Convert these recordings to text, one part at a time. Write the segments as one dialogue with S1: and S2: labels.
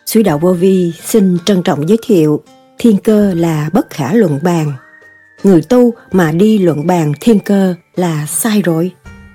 S1: Suối Đạo Vô Vi xin trân trọng giới thiệu thiên cơ là bất khả luận bàn. Người tu mà đi luận bàn thiên cơ là sai rồi.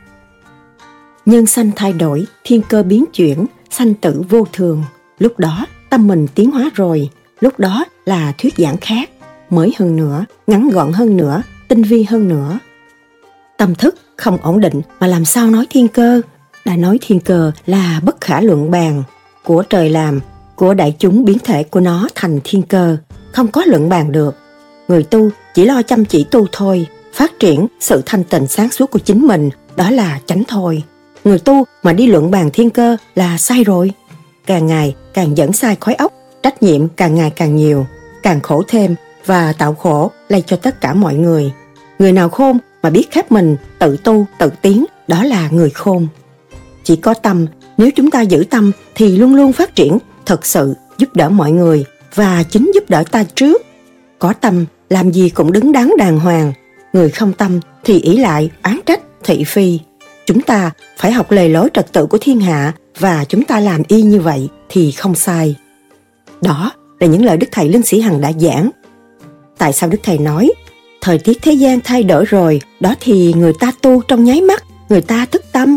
S1: Nhân sanh thay đổi, thiên cơ biến chuyển, sanh tử vô thường. Lúc đó tâm mình tiến hóa rồi, lúc đó là thuyết giảng khác, mới hơn nữa, ngắn gọn hơn nữa, tinh vi hơn nữa. Tâm thức không ổn định mà làm sao nói thiên cơ? Đã nói thiên cơ là bất khả luận bàn, của trời làm, của đại chúng biến thể của nó thành thiên cơ, không có luận bàn được. Người tu chỉ lo chăm chỉ tu thôi, phát triển sự thanh tịnh sáng suốt của chính mình, đó là chánh thôi. Người tu mà đi luận bàn thiên cơ là sai rồi. Càng ngày càng dẫn sai khói óc, trách nhiệm càng ngày càng nhiều, càng khổ thêm và tạo khổ lây cho tất cả mọi người. Người nào khôn mà biết khép mình, tự tu, tự tiến, đó là người khôn. Chỉ có tâm, nếu chúng ta giữ tâm thì luôn luôn phát triển, thật sự giúp đỡ mọi người và chính giúp đỡ ta trước. Có tâm, làm gì cũng đứng đắn đàng hoàng. Người không tâm thì ỷ lại, oán trách, thị phi. Chúng ta phải học lề lối trật tự của thiên hạ và chúng ta làm y như vậy thì không sai. Đó là những lời Đức Thầy Lương Sĩ Hằng đã giảng. Tại sao Đức Thầy nói thời tiết thế gian thay đổi rồi, đó thì người ta tu trong nháy mắt, người ta thức tâm.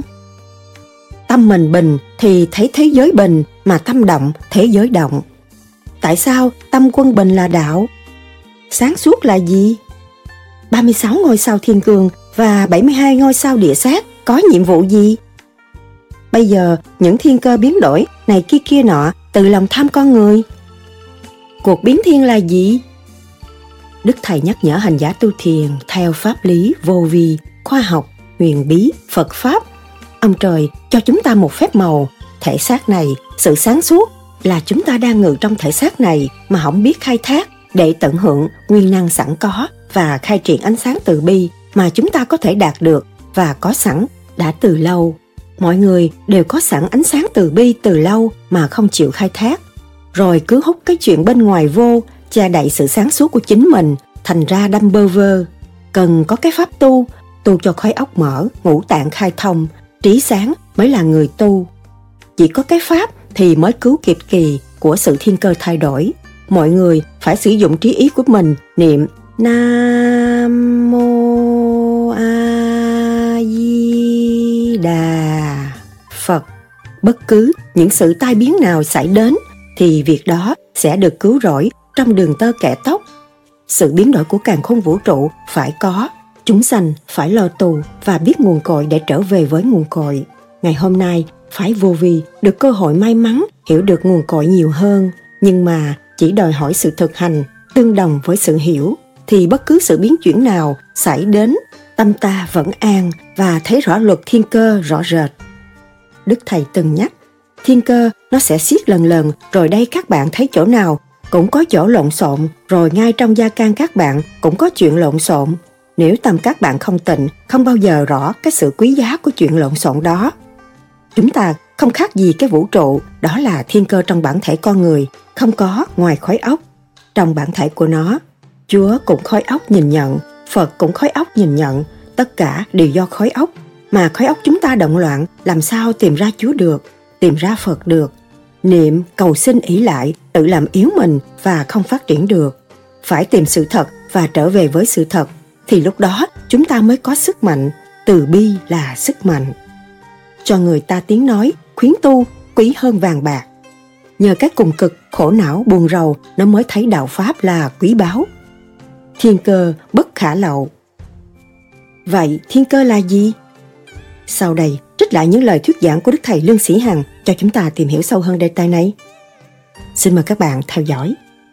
S1: Tâm mình bình thì thấy thế giới bình, mà tâm động thế giới động. Tại sao tâm quân bình là đạo? Sáng suốt là gì? 36 ngôi sao thiên cương và 72 ngôi sao địa sát có nhiệm vụ gì? Bây giờ những thiên cơ biến đổi này kia nọ từ lòng tham con người. Cuộc biến thiên là gì? Đức Thầy nhắc nhở hành giả tu thiền theo pháp lý vô vi, khoa học, huyền bí, Phật Pháp. Ông trời cho chúng ta một phép màu, thể xác này, sự sáng suốt là chúng ta đang ngự trong thể xác này mà không biết khai thác để tận hưởng nguyên năng sẵn có và khai triển ánh sáng từ bi mà chúng ta có thể đạt được và có sẵn đã từ lâu. Mọi người đều có sẵn ánh sáng từ bi từ lâu mà không chịu khai thác, rồi cứ hút cái chuyện bên ngoài vô, che đậy sự sáng suốt của chính mình, thành ra đâm bơ vơ. Cần có cái pháp tu cho khói óc mở, ngũ tạng khai thông, trí sáng mới là người tu. Chỉ có cái pháp thì mới cứu kịp kỳ của sự thiên cơ thay đổi. Mọi người phải sử dụng trí ý của mình niệm Nam Mô A Di Đà Phật. Bất cứ những sự tai biến nào xảy đến thì việc đó sẽ được cứu rỗi trong đường tơ kẻ tóc. Sự biến đổi của càn khôn vũ trụ phải có. Chúng sanh phải lo tu và biết nguồn cội để trở về với nguồn cội. Ngày hôm nay, phái Vô Vi được cơ hội may mắn hiểu được nguồn cội nhiều hơn, nhưng mà chỉ đòi hỏi sự thực hành tương đồng với sự hiểu thì bất cứ sự biến chuyển nào xảy đến, tâm ta vẫn an và thấy rõ luật thiên cơ rõ rệt. Đức Thầy từng nhắc, thiên cơ nó sẽ xiết lần lần, rồi đây các bạn thấy chỗ nào cũng có chỗ lộn xộn, rồi ngay trong gia can các bạn cũng có chuyện lộn xộn. Nếu tâm các bạn không tịnh, không bao giờ rõ cái sự quý giá của chuyện lộn xộn đó. Chúng ta không khác gì cái vũ trụ, đó là thiên cơ trong bản thể con người, không có ngoài khói óc. Trong bản thể của nó, Chúa cũng khói óc nhìn nhận, Phật cũng khói óc nhìn nhận, tất cả đều do khói óc. Mà khói óc chúng ta động loạn, làm sao tìm ra Chúa được, tìm ra Phật được. Niệm, cầu xin ỷ lại, tự làm yếu mình và không phát triển được. Phải tìm sự thật và trở về với sự thật, thì lúc đó chúng ta mới có sức mạnh. Từ bi là sức mạnh. Cho người ta tiếng nói, khuyến tu, quý hơn vàng bạc. Nhờ cái cùng cực, khổ não, buồn rầu, nó mới thấy đạo Pháp là quý báu. Thiên cơ bất khả lậu. Vậy thiên cơ là gì? Sau đây, trích lại những lời thuyết giảng của Đức Thầy Lương Sĩ Hằng cho chúng ta tìm hiểu sâu hơn đề tài này. Xin mời các bạn theo dõi.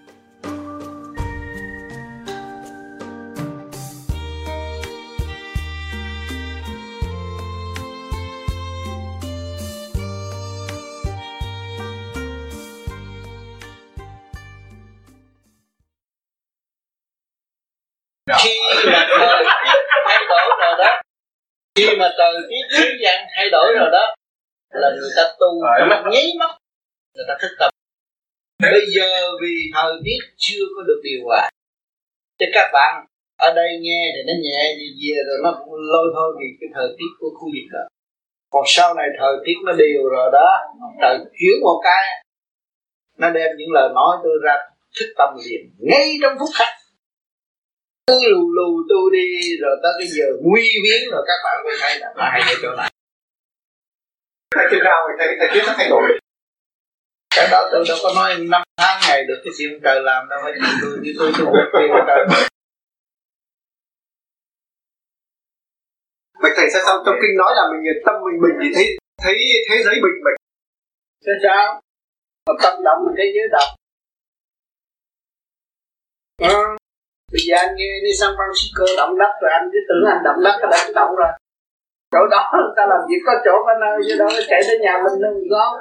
S2: Khi mà thời thay đổi rồi đó, khi mà thời tiết thế gian thay đổi rồi đó, là người ta tu nháy mắt, người ta thức tâm. Bây giờ vì thời tiết chưa có được điều hòa, thì các bạn ở đây nghe thì nó nhẹ gì về rồi nó cũng lôi thôi vì cái thời tiết của khu vực đó. Còn sau này thời tiết nó đều rồi đó, trời chuyển một cái Nó đem những lời nói tôi ra thức tâm liền ngay trong phút khắc. Cứ lù lù tôi đi rồi tới cái giờ nguy biến rồi các bạn mới thấy là hay ở chỗ này.
S3: Thầy chừng nào thầy tiết nó thay đổi?
S2: Cái đó tôi đâu có nói 5 tháng ngày được cái chuyện trời làm đâu, phải tôi đi tôi việc tiền trời.
S3: Vậy thầy sao trong kinh nói là mình tâm mình bình thì thấy thế giới bình mình?
S2: Thế sao? Mà tâm động thì thế giới động. Bây giờ anh nghe đi San Francisco động đất rồi anh cứ tưởng anh động đất, cái đã động rồi. Chỗ đó người ta làm việc có chỗ có nơi chứ đâu chạy tới nhà mình đâu mình có.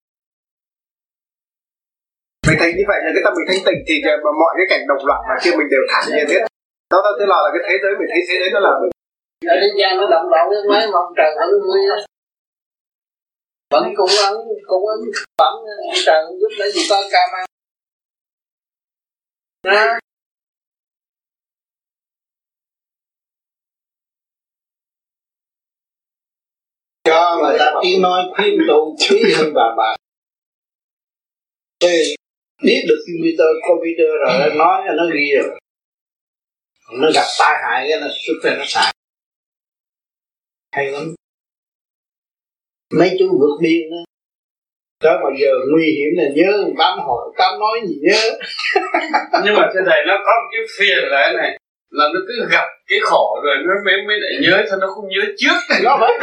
S3: Vậy thầy như vậy là cái tâm mình thanh tịnh thì mọi cái cảnh độc loạn mà kia mình đều thản nhiên hết. Đó thế là cái thế giới mình thấy thế đấy nó là mình.
S2: Ở thế gian nó động loạn cái mấy mong trời vẫn vui. Vẫn cũng vẫn trời giúp lấy gì có karma. Đó. Cho người ta tiếng nói khuyên tụ quý hơn bà. Tôi biết được computer rồi nó nói nó ghi rồi. Nó gặp tai hại cái nó xuất ra nó xài. Hay lắm. Mấy chú vượt biên đó. Tới mà giờ nguy hiểm là nhớ tám nói gì nhớ.
S4: Nhưng mà trên này nó có một cái phiền là cái này, là nó cứ gặp cái khổ rồi nó mới lại nhớ, thôi nó không nhớ trước.
S2: Nó phải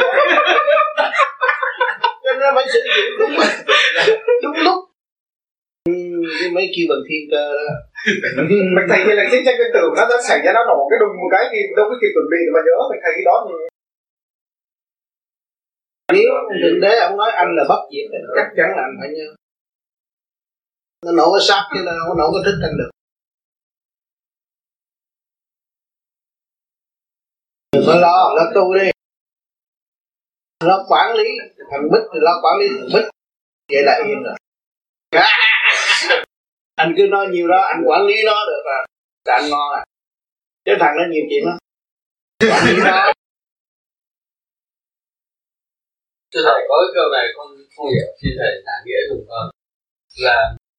S2: cho nên nó phải sử dụng đúng lúc. Cái mấy kêu bằng thiên cơ đó.
S3: Mình thầy như là chiến tranh nguyên tử nó xảy ra nó nổ cái đùng một cái thì đâu có kịp chuẩn bị mà nhớ mình thầy cái đó thì
S2: nếu thượng đế ông nói anh là bất diệt thì chắc chắn là anh phải nhớ. Nó nổ cái sắp chứ nó nổ cái thức anh được. Đừng có lo tu đi. Lo quản lý thằng Bích thì lo quản lý thằng Bích. Vậy là yên rồi. Anh cứ nói nhiều đó, anh quản lý nó được à, là anh ngon à. Chứ thằng nó nhiều chuyện lắm. Quản lý nó.
S4: Thưa thầy, có cái câu này không hiểu, xin thầy giải nghĩa dùm con. Là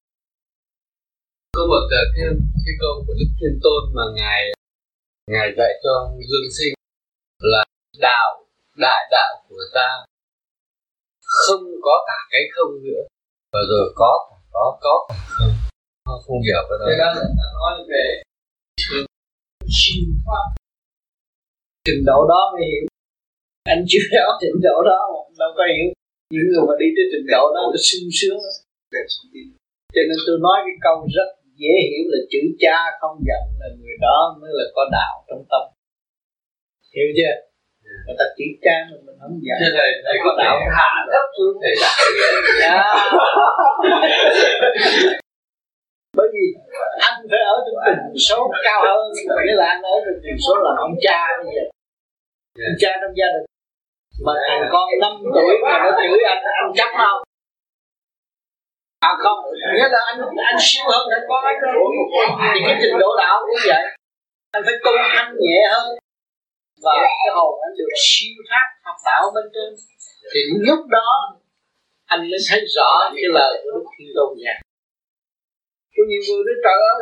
S4: có một cái câu của Đức Thiên Tôn mà ngài dạy cho Dương Sinh là đại đạo của ta không có cả cái không nữa, và rồi có cả không. Không hiểu cái đó.
S2: Cái đó là ta nói về siêu pháp. Trình độ đó mới hiểu. Anh chưa rõ trình độ đó mà đâu có hiểu. Những người mà đi tới trình độ đó là sung sướng. Cho nên tôi nói cái câu rất dễ hiểu là chữ cha không giận là người đó mới là có đạo trong tâm. Hiểu chưa? Người ta chỉ cha mình không giận.
S4: Thế thầy có đạo hạ thấp xuống thầy giải.
S2: Bởi vì anh phải ở trong tần số cao hơn, nghĩa là anh ở trong tần số là ông cha bây giờ. Ông cha trong gia đình. Mà thằng con 5 tuổi mà nó chửi anh chấp không? À không, nghĩa là anh siêu hơn thằng con anh rồi. Thì cái trình độ đạo cũng vậy. Anh phải tu thanh nhẹ hơn. Và cái hồn anh được siêu thoát học đạo bên trên. Thì lúc đó anh mới thấy rõ cái lời của Đức Thiên Tôn vậy. Có nhiều người nói trời ơi,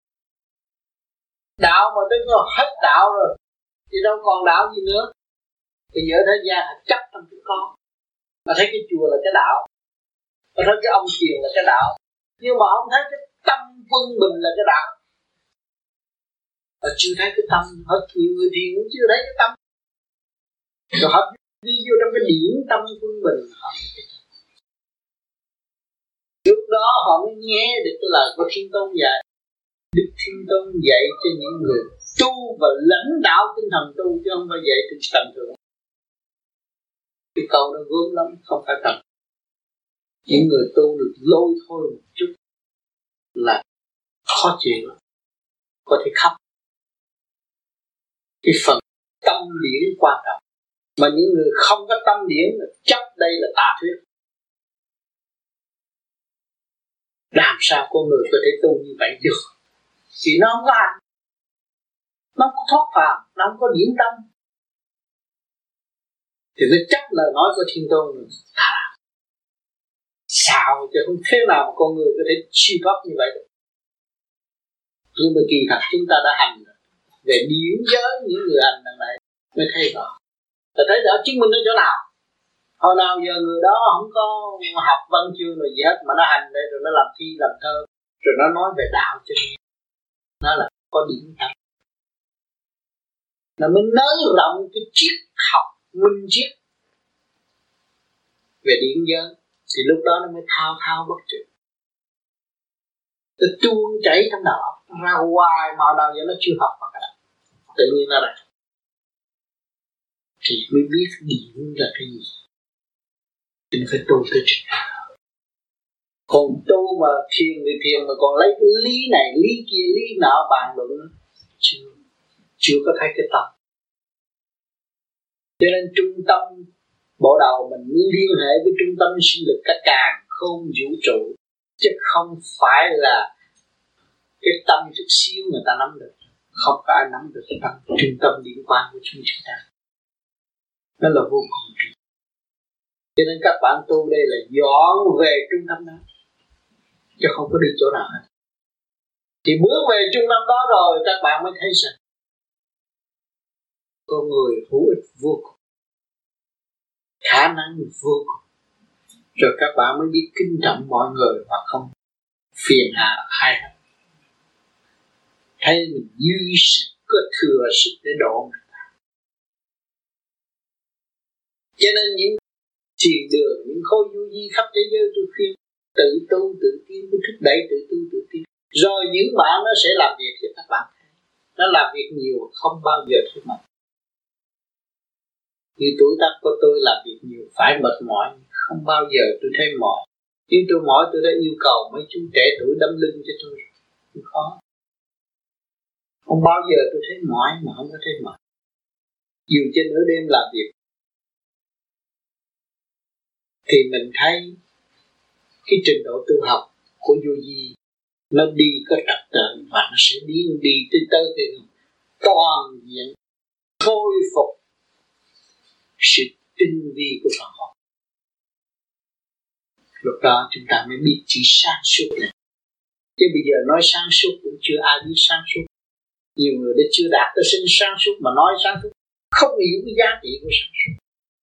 S2: đạo mà tới có hết đạo rồi thì đâu còn đạo gì nữa. Bây giờ thế gian họ chấp trong cái con. Mà thấy cái chùa là cái đạo, mà thấy cái ông thiền là cái đạo, nhưng mà ông thấy cái tâm quân bình là cái đạo. Họ chưa thấy cái tâm. Hết nhiều người thiền cũng chưa thấy cái tâm. Rồi họ đi vô trong cái điển tâm quân bình. Trước đó họ mới nghe được cái lời của Thiên Tôn dạy. Đức Thiên Tôn dạy cho những người tu và lãnh đạo tinh thần tu, chứ không phải dạy trên tầm thường. Cái câu nó gớm lắm, không phải tầm. Những người tu được lôi thôi một chút là khó chịu, có thể khóc. Cái phần tâm điển quan trọng. Mà những người không có tâm điển chấp đây là tà thuyết. Làm sao con người có thể tu như vậy được? Vì nó không có hành, nó không có thoát phàm, nó không có điển tâm. Thì nó chấp lời nói của Thiên Tôn là tà. Sao chứ không thế nào mà con người có thể siêu thoát như vậy được. Nhưng mà kỳ thật chúng ta đã hành rồi. Về điển giới những người hành đằng này mới thấy rõ. Ta thấy rõ chứng minh ở chỗ nào. Hồi nào giờ người đó không có học văn chương rồi gì hết mà nó hành đây rồi nó làm thi làm thơ rồi nó nói về đạo cho nên nó là có điển tâm. Nó mới nới rộng cái triết học minh triết về điển giới thì lúc đó nó mới thao thao bất tuyệt. Nó tuôn chảy trong đó ra hoài mà nào giờ nó chưa học mà tự nhiên nó ra thì mới biết điển là cái gì. Đừng phải tu tới trình độ. Còn tu mà thiền thì thiền mà còn lấy cái lý này lý kia lý nọ bàn luận chưa có thấy cái tâm. Cho nên trung tâm bộ đầu mình liên hệ với trung tâm sinh lực cả càng không vũ trụ, chứ không phải là cái tâm chút xíu người ta nắm được. Không có ai nắm được cái tâm trung tâm liên quan của chúng ta. Nó là vô cùng. Cho nên các bạn tu đây là dọn về trung tâm đó, chứ không có đi chỗ nào hết. Thì bước về trung tâm đó rồi các bạn mới thấy rằng con người hữu ích vô cùng, khả năng vô cùng. Rồi các bạn mới biết kính trọng mọi người và không phiền hà ai hết. Thấy mình dư sức, có thừa sức để độ người ta. Cho nên những thiền đường, những khối du di khắp thế giới tôi khuyên tự tu, tự tiến, mới thúc đẩy tự tu, tự tiến. Rồi những bạn nó sẽ làm việc cho các bạn. Nó làm việc nhiều không bao giờ thấy mệt. Như tuổi tác của tôi làm việc nhiều phải mệt mỏi, không bao giờ tôi thấy mỏi. Nhưng tôi mỏi tôi đã yêu cầu mấy chú trẻ tuổi đâm lưng cho tôi. Không khó. Không bao giờ tôi thấy mỏi mà không có thấy mệt. Dù trên nửa đêm làm việc thì mình thấy cái trình độ tu học của vô vi nó đi có trật tự và nó sẽ đi tới thì toàn diện khôi phục sự tinh vi của phần hồn. Lúc đó chúng ta mới biết chỉ sáng suốt này. Chứ bây giờ nói sáng suốt cũng chưa ai biết sáng suốt. Nhiều người đã chưa đạt tới sinh sáng suốt mà nói sáng suốt, không hiểu cái giá trị của sáng suốt.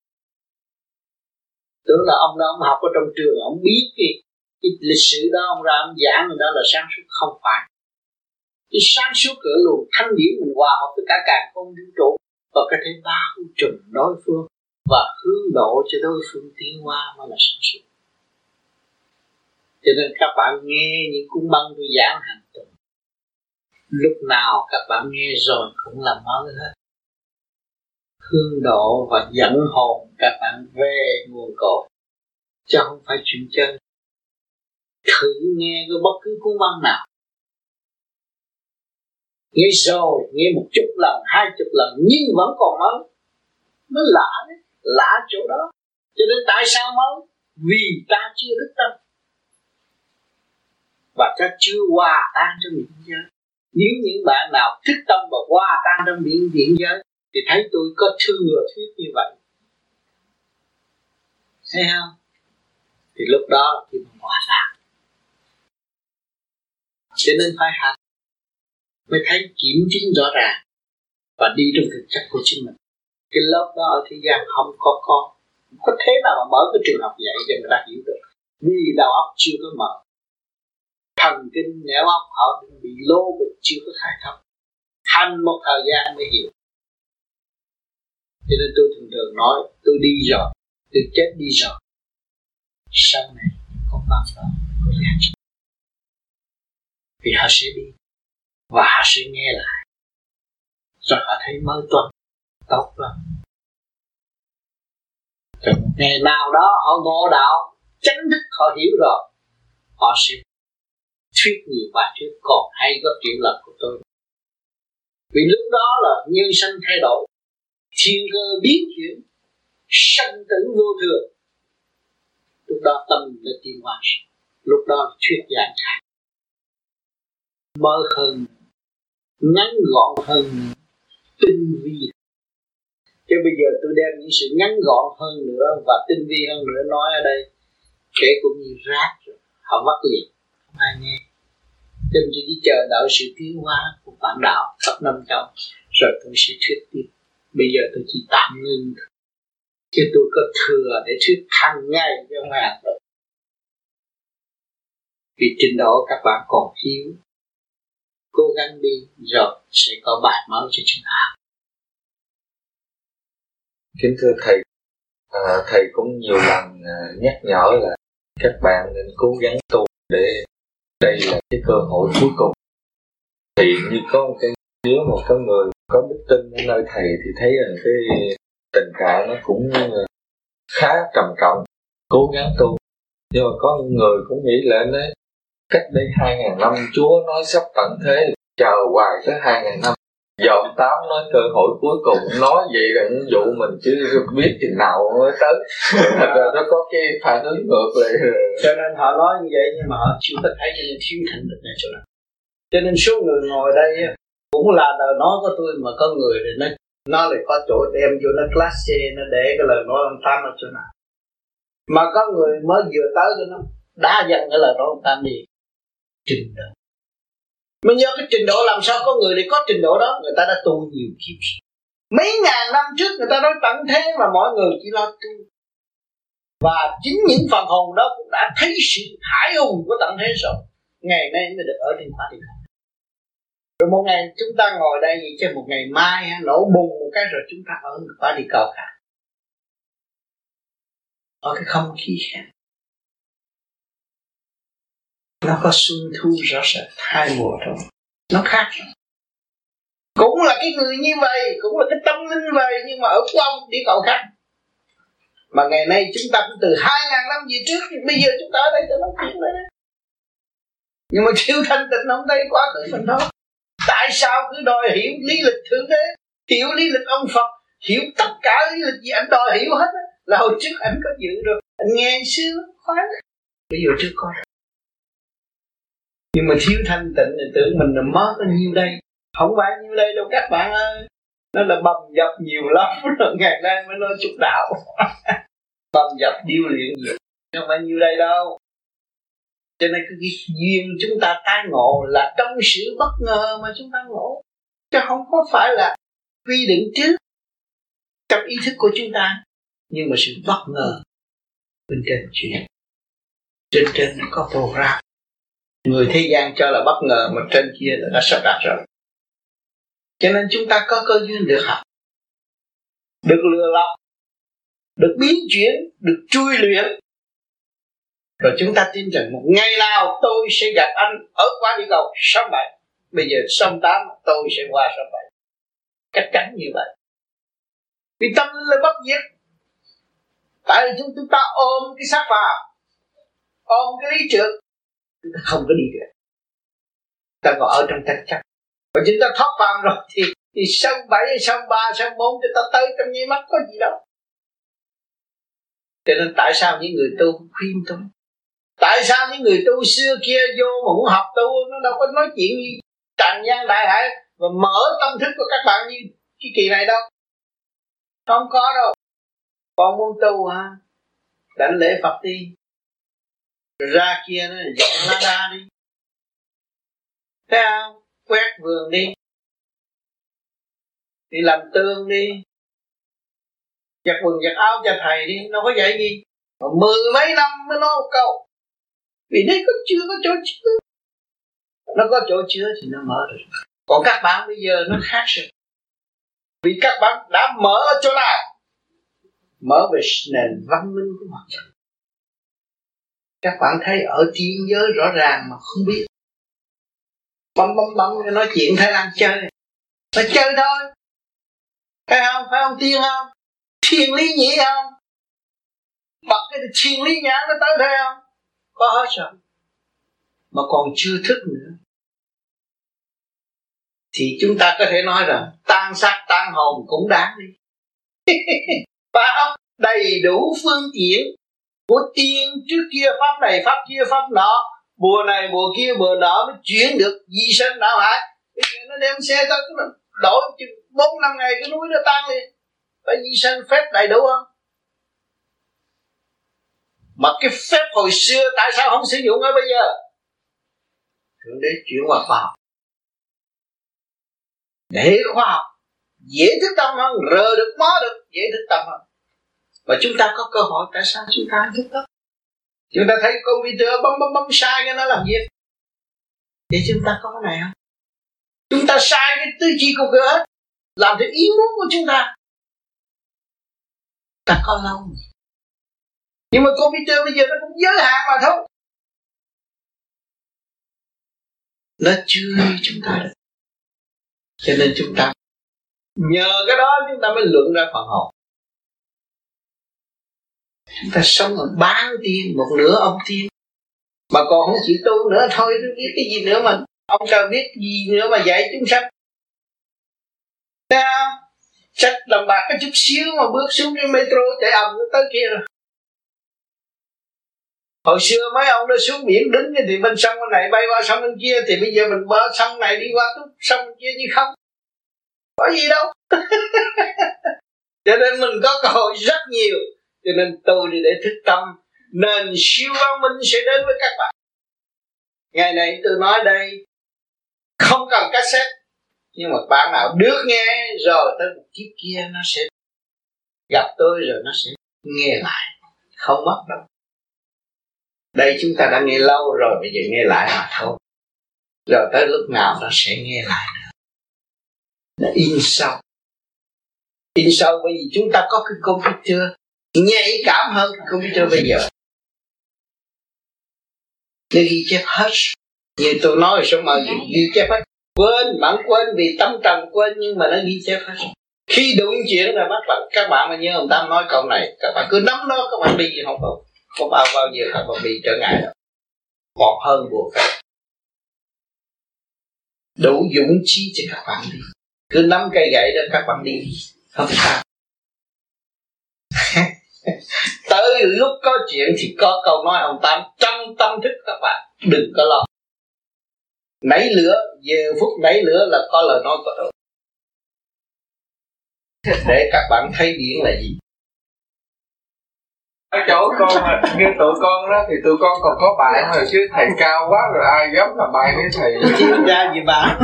S2: Tưởng là ông đó ông học ở trong trường, ông biết cái lịch sử đó, ông ra ông giảng người đó là sáng suốt. Không phải. Cái sáng suốt ở luồng thanh điển mình hòa hợp với cả càn khôn vũ trụ và có thể bao trùm đối phương và hướng độ cho đối phương tiến hóa mới là sáng suốt. Cho nên các bạn nghe những cuốn băng tôi giảng hàng tuần, lúc nào các bạn nghe rồi cũng là mới hết. Hướng độ và dẫn hồn các bạn về nguồn cội, chứ không phải chuyện chơi. Thử nghe cái bất cứ cuốn băng nào, nghe rồi, nghe một chục lần, 20 lần nhưng vẫn còn mới. Nó lạ đấy, lạ chỗ đó. Cho nên tại sao mới? Vì ta chưa thức tâm và ta chưa hòa tan trong biển giới. Nếu những bạn nào thức tâm và hòa tan trong biển giới thì thấy tôi có thừa thuyết như vậy. Thấy không? Thì lúc đó thì mình hòa tan. Cho nên phải hành mới thấy kiểm chứng rõ ràng và đi trong thực chất của chính mình. Cái lớp đó ở thế gian không có thế nào mà mở cái trường học dạy cho người ta hiểu được, vì đầu óc chưa có mở, thần kinh nẻo óc họ bị lố bịch chưa có khai thông, hành một thời gian mới hiểu. Cho nên tôi thường nói tôi đi rồi, tôi chết đi rồi, sau này con bác đó có giá trị, vì họ sẽ đi và họ sẽ nghe lại rồi họ thấy mới tuần tốt lắm. Rồi một ngày nào đó họ ngộ đạo chánh thức, họ hiểu rồi, họ sẽ thuyết nhiều bài thuyết còn hay gấp triệu lần của tôi. Vì lúc đó là nhân sinh thay đổi, thiên cơ biến chuyển, sanh tử vô thường. Lúc đó tâm là tiến hóa, lúc đó là thuyết giảng khác, mơ hơn, ngắn gọn hơn, tinh vi. Chứ bây giờ tôi đem những sự ngắn gọn hơn nữa và tinh vi hơn nữa nói ở đây, kể cũng như rác rồi. Họ vất liền, không ai nghe. Cho nên tôi chỉ chờ đợi sự tiến hóa của bản đạo khắp năm châu, rồi tôi sẽ thuyết tiếp. Bây giờ tôi chỉ tạm ngưng, chứ tôi có thừa để thuyết hàng ngày trong hàng rồi. Vì trình độ các bạn còn thiếu, cố gắng đi rồi sẽ có bài mới cho chúng ta.
S5: Kính thưa thầy, thầy cũng nhiều lần nhắc nhở là các bạn nên cố gắng tu để đây là cái cơ hội cuối cùng. Thì như có một cái, nếu một cái người có đức tin ở nơi thầy thì thấy rằng cái tình trạng nó cũng khá trầm trọng, cố gắng tu. Nhưng mà có người cũng nghĩ lên đấy, cách đây 2.000 năm Chúa nói sắp tận thế, chờ hoài tới 2.000 năm. Dòm tám nói cơ hội cuối cùng, nói vậy là dụ mình chứ biết chừng nào mới tới. Thật ra nó có cái phản ứng ngược lại.
S2: Cho nên họ nói như vậy nhưng mà họ chưa có thấy cho nên thiếu thành tựu này chỗ nào. Cho nên số người ngồi đây cũng là lời nói của tôi, mà có người thì nó lại có chỗ đem vô nó class C, nó để cái lời nói ông Tam ở chỗ nào. Mà có người mới vừa tới cho nó đã dần cái lời nói ông Tam đi. Trình độ. Mà nhớ cái trình độ làm sao có người để có trình độ đó, người ta đã tu nhiều kiếp. Mấy ngàn năm trước người ta nói tận thế mà mọi người chỉ lo tu. Và chính những phần hồn đó cũng đã thấy sự hải hùng của tận thế rồi. Ngày nay mới được ở trên quả địa cầu. Rồi một ngày chúng ta ngồi đây vậy chứ một ngày mai nổ bùng một cái rồi chúng ta ở quả địa cầu khác. Ở cái không khí khác. Nó có xuân thu rõ rệt, hai mùa thôi. Nó khác. Cũng là cái người như vậy, cũng là cái tâm linh vậy, nhưng mà ở trong địa cầu khác. Mà ngày nay chúng ta cũng từ 2.000 năm về trước, bây giờ chúng ta ở đây tôi nói chuyện đây. Nhưng mà thiếu thanh tịnh không thấy quá khứ mình thôi. Tại sao cứ đòi hiểu lý lịch thượng đế, hiểu lý lịch ông Phật, hiểu tất cả lý lịch gì anh đòi hiểu hết á. Là hồi trước anh có dự rồi, anh nghe xưa khoái. Bây giờ chưa có. Nhưng mà thiếu thanh tịnh thì tưởng mình là mất có nhiêu đây. Không phải nhiêu đây đâu các bạn ơi. Nó là bầm dập nhiều lắm. Rồi ngày nay mới nói chút đạo. Bầm dập điêu luyện nhiều, không phải nhiêu đây đâu. Cho nên cái duyên chúng ta tái ngộ là trong sự bất ngờ mà chúng ta ngộ, chứ không có phải là quy định trước trong ý thức của chúng ta. Nhưng mà sự bất ngờ bên trên chuyện, trên có program. Người thế gian cho là bất ngờ, mà trên kia là đã sắp đặt rồi. Cho nên chúng ta có cơ duyên được học, được lừa lọc, được biến chuyển, được chui luyện. Rồi chúng ta tin rằng một ngày nào tôi sẽ gặp anh ở quả địa cầu sông 7. Bây giờ sông 8 tôi sẽ qua sông 7. Chắc chắn như vậy. Vì tâm linh là bất diệt. Tại vì chúng ta ôm cái xác phàm, ôm cái lý trượt, chúng ta không có đi được. Ta còn ở trong tranh chấp. Và chúng ta thoát phàm rồi thì sông 7, sông 3, sông 4 chúng ta tới trong nháy mắt có gì đâu. Cho nên tại sao những người tu khuyên tôi? Tại sao những người tu xưa kia vô mà muốn học tu, nó đâu có nói chuyện gì tràn gian đại hải và mở tâm thức của các bạn như cái kỳ này đâu. Không có đâu. Con muốn tu hả? Đảnh lễ Phật đi. Rồi ra kia nó dọn lá đa đi. Thấy không? Quét vườn đi. Đi làm tương đi. Giặt quần giặt áo cho thầy đi. Nó có dạy gì? Mà 10 mấy năm mới nói một câu. Vì đấy chưa có chỗ chứa. Nó có chỗ chứa thì nó mở được. Còn các bạn bây giờ nó khác rồi. Vì các bạn đã mở ở chỗ nào? Mở về nền văn minh của mặt trời. Các bạn thấy ở thiên giới rõ ràng mà không biết. Bấm nói chuyện Thái Lan chơi. Phải chơi thôi. Phải không tiên không? Thiên lý nhĩ không? Bật cái thiên lý nhãn nó tới đây không? Có hết rồi. Mà còn chưa thức nữa. Thì chúng ta có thể nói rằng tan xác tan hồn cũng đáng đi. Phải không? Đầy đủ phương tiện của tiên trước kia pháp này pháp kia pháp nọ, bùa này bùa kia bùa nọ mới chuyển được di sinh đạo hải. Bây giờ nó đem xe tới đổi 4-5 ngày cái núi nó tan liền. Phải di sinh phép đầy đủ không? Mà cái phép hồi xưa tại sao không sử dụng ở bây giờ? Thượng đế chuyển qua khoa học, để khoa học dễ thức tâm hơn, rờ được mó được, dễ thức tâm hơn. Và chúng ta có cơ hội, tại sao chúng ta thức tâm? Chúng ta thấy computer bấm sai cái nó làm việc. Vậy chúng ta có cái này không? Chúng ta sai cái tư duy của cửa hết, làm theo ý muốn của chúng ta. Ta có lâu. Nhưng mà computer bây giờ nó cũng giới hạn mà thôi. Nó chơi chúng ta được. Cho nên chúng ta nhờ cái đó chúng ta mới luận ra phần hồn. Chúng ta sống ở bán tiên, một nửa ông tiên, mà còn không chịu tu nữa, thôi tôi biết cái gì nữa mà ông trời biết gì nữa mà dạy chúng sanh. Sao sách làm bạc cái chút xíu mà bước xuống cái metro chạy ầm tới kia rồi. Hồi xưa mấy ông đã xuống biển đứng thì bên sông bên này bay qua sông bên kia, thì bây giờ mình bơi sông này đi qua sông bên kia như không có gì đâu. Cho nên mình có cơ hội rất nhiều. Cho nên tôi đi để thức tâm, nền siêu văn minh sẽ đến với các bạn. Ngày này tôi nói đây không cần cassette, nhưng mà bạn nào được nghe rồi tới một kiếp kia nó sẽ gặp tôi rồi nó sẽ nghe lại, không mất đâu. Đây chúng ta đã nghe lâu rồi, bây giờ nghe lại mà thôi. Rồi tới lúc nào nó sẽ nghe lại nữa. Nó in sâu. In sâu bởi vì chúng ta có cái computer nhạy cảm hơn cái computer bây giờ. Nó ghi chép hết. Như tôi nói số mà ghi chép hết. Quên, bạn quên vì tâm trần quên, nhưng mà nó ghi chép hết. Khi đụng chuyện là bắt bạn, các bạn mà nhớ ông Tam nói câu này, các bạn cứ nắm nó, các bạn đi không bao giờ các bạn bị trở ngại đâu. Còn hơn buộc đủ dũng chí cho các bạn đi. Cứ nắm cây gậy đó các bạn đi, không sao. Tới lúc có chuyện thì có câu nói ông Tam trong tâm thức các bạn, đừng có lo. Nảy lửa, giờ phút nảy lửa là có lời nói của tôi. Để các bạn thấy điển là gì.
S5: Ở chỗ con như tụi con đó thì tụi con còn có bài mà chứ thầy cao quá rồi ai dám làm bài với thầy.
S2: Chứ ra gì bạn.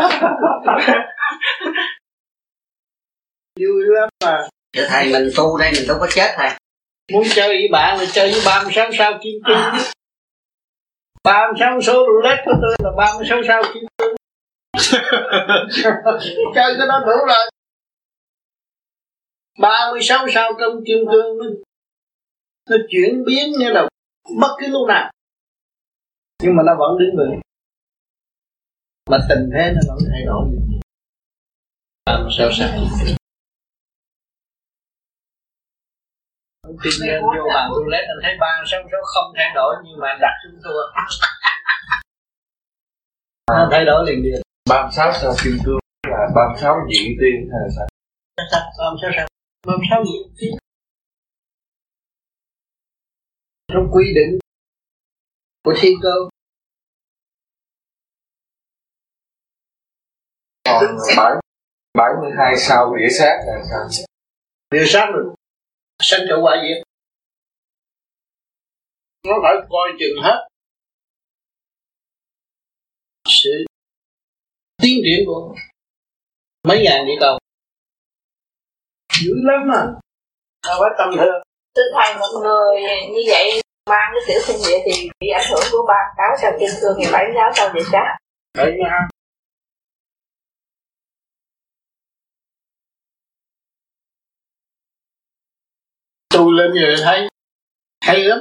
S2: Vui lắm mà.
S6: Thưa thầy, mình tu đây mình đâu có chết thầy.
S2: Muốn chơi với bạn là chơi với 36 sao kim cương. 36 số roulette của tôi là 36 sao kim cương. Chơi cái đó đủ rồi. 36 sao trong kim cương nó chuyển biến như là bất cứ lúc nào, nhưng mà nó vẫn đứng vững. Mà tình thế nó vẫn thay đổi. 36 sao. Tuy nhiên vô bàn roulette anh thấy 36 số không thay đổi, nhưng mà anh đặt chúng thua. Nó thay đổi liền liền.
S5: 36 sao kim cương là 36 diện tiên hay là sao?
S2: 36 sao. 36 diện tiên. Trong quy định của thiên cơ.
S5: Còn 72 sao địa sát là sao?
S2: Địa sát rồi sanh trở quả diệt. Nó phải coi chừng hết sự tiến triển của mấy ngàn địa cầu. Dữ lắm mà. Sao phải tâm thương.
S7: Thưa thầy, một người như vậy mang cái tiểu sinh địa thì bị ảnh hưởng của 36 sao kim cương thì 76 sao địa sát.
S2: Đấy nha. Tu lên rồi thấy hay lắm.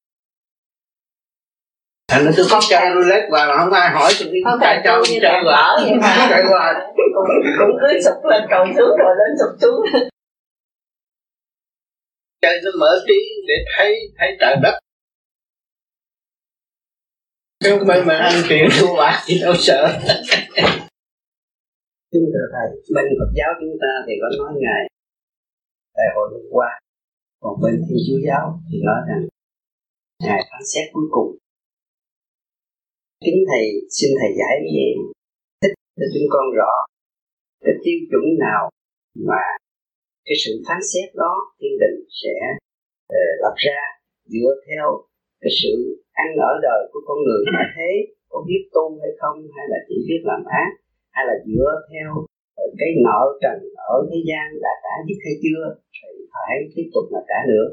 S2: Thành ra tôi có chơi roulette và không ai hỏi tôi đi chạy cho chơi qua. Chạy qua.
S7: Cũng cứ sụp lên cầu xuống rồi lên sụp xuống.
S2: Chơi tôi mở trí để thấy trời đất. Nếu mà ăn tiền thua bạc thì đâu sợ.
S6: Kính thưa thầy, bên Phật giáo chúng ta thì có nói ngày đại hội vừa qua, còn bên Thiên Chúa giáo thì nói rằng ngày phán xét cuối cùng. Kính thầy, xin thầy giải về thích cho chúng con rõ cái tiêu chuẩn nào mà cái sự phán xét đó thiên đình sẽ lập ra dựa theo cái sự ăn ở đời của con người mà thế có biết tu hay không, hay là chỉ biết làm ác, hay là dựa theo cái nợ trần ở thế gian đã trả dứt hay chưa, thì phải tiếp tục là trả nữa.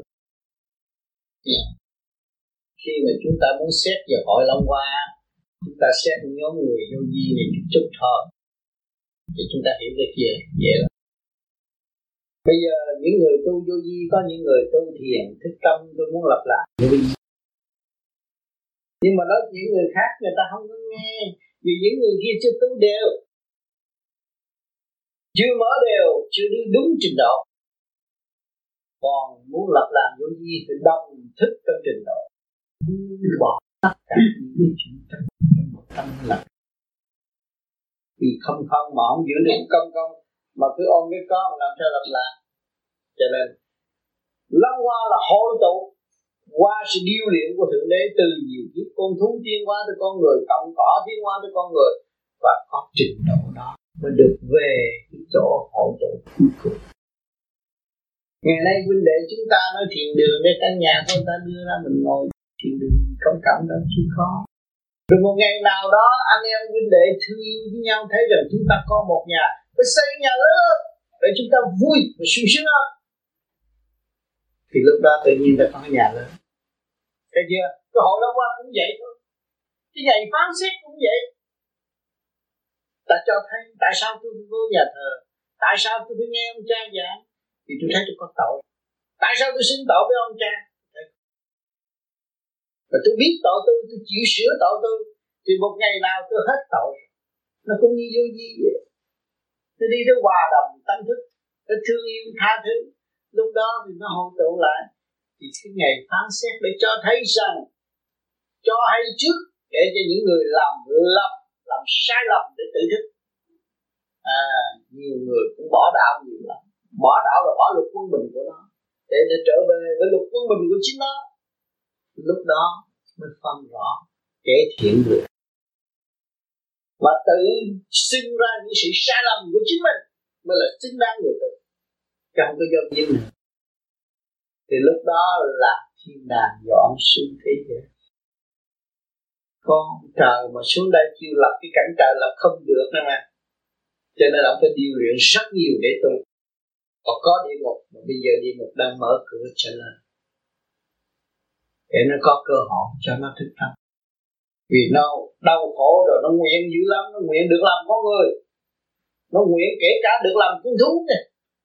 S2: Khi mà chúng ta muốn xét về hội Long Hoa, chúng ta xét nhóm người vô vi này chút thôi, thì chúng ta hiểu cái kia dễ lắm. Bây giờ những người tu vô vi, có những người tu thiền thức tâm, tôi muốn lập lại vô vi, nhưng mà nói những người khác người ta không có nghe, vì những người kia chưa tu đều, chưa mở đều, chưa đi đúng trình độ. Còn muốn lập làm vô vi thì đồng thức trong trình độ, bỏ tất cả những cái chuyện trong một tâm lặng. Vì không mà không giữ được công mà cứ ôm cái con làm sao lập lại. Cho nên Long Hoa là hội tụ qua sự điêu luyện của Thượng Đế từ nhiều kiếp con thú tiến hóa tới con người, cộng cỏ tiến hóa tới con người, và có trình độ đó mới được về cái chỗ hội tụ cuối cùng. Ngày nay huynh đệ chúng ta nói thiền đường để căn nhà của người ta đưa ra mình ngồi thiền đường công cộng đó chứ khó. Rồi một ngày nào đó anh em huynh đệ thương yêu với nhau, thấy rằng chúng ta có một nhà, phải xây nhà lớn để chúng ta vui và sung sướng hơn. Thì lúc đó tự nhiên ta có nhà lớn. Thấy chưa? Cái hội Long Hoa cũng vậy thôi. Cái ngày phán xét cũng vậy. Ta cho thấy tại sao tôi vô nhà thờ, tại sao tôi phải nghe ông cha giảng, thì tôi thấy tôi có tội. Tại sao tôi xin tội với ông cha? Và tôi biết tội tôi chịu sửa tội tôi, thì một ngày nào tôi hết tội. Nó cũng như vô vi vậy. Tôi đi tới hòa đồng tâm thức, tôi thương yêu tha thứ, lúc đó thì nó hội tụ lại. Thì cái ngày phán xét để cho thấy rằng, cho hay trước để cho những người làm sai lầm để tự thức. Nhiều người cũng bỏ đạo nhiều lắm. Bỏ đạo là bỏ luật quân bình của nó, để trở về với luật quân bình của chính nó. Lúc đó mới phân rõ kẻ thiện được, mà tự sinh ra những sự sai lầm của chính mình mới là chính đáng người tu, chứ không có do duyên nữa. Thì lúc đó là thiên đàng dọn xuống thế giới. Con trời mà xuống đây kêu lập cái cảnh trời lập không được nữa mà, cho nên ông phải điều luyện rất nhiều để tu. Còn có địa ngục, mà bây giờ địa ngục đang mở cửa trở lên, để nó có cơ hội cho nó thức tâm. Vì nó đau khổ rồi, nó nguyện dữ lắm, nó nguyện được làm con người, nó nguyện kể cả được làm con thú này.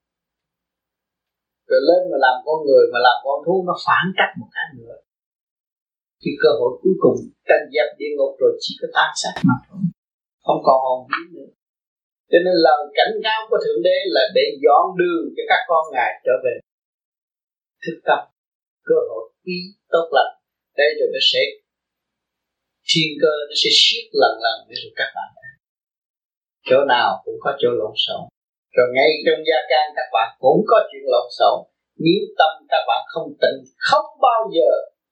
S2: Rồi lên mà làm con người, mà làm con thú, nó phản trắc một cái nữa. Thì cơ hội cuối cùng tranh dẹp địa ngục rồi chỉ có tan sát mà thôi, không còn hồn vía nữa. Cho nên lời cảnh cáo của Thượng Đế là để dọn đường cho các con Ngài trở về thức tâm. Cơ hội quý tốt lành, đây rồi nó sẽ thiên cơ, nó sẽ siết lần để rồi các bạn thấy. Chỗ nào cũng có chỗ lộn xộn, rồi ngay trong gia can các bạn cũng có chuyện lộn xộn. Nếu tâm các bạn không tịnh, không bao giờ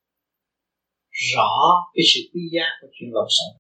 S2: rõ cái sự quý giá của chuyện lộn xộn.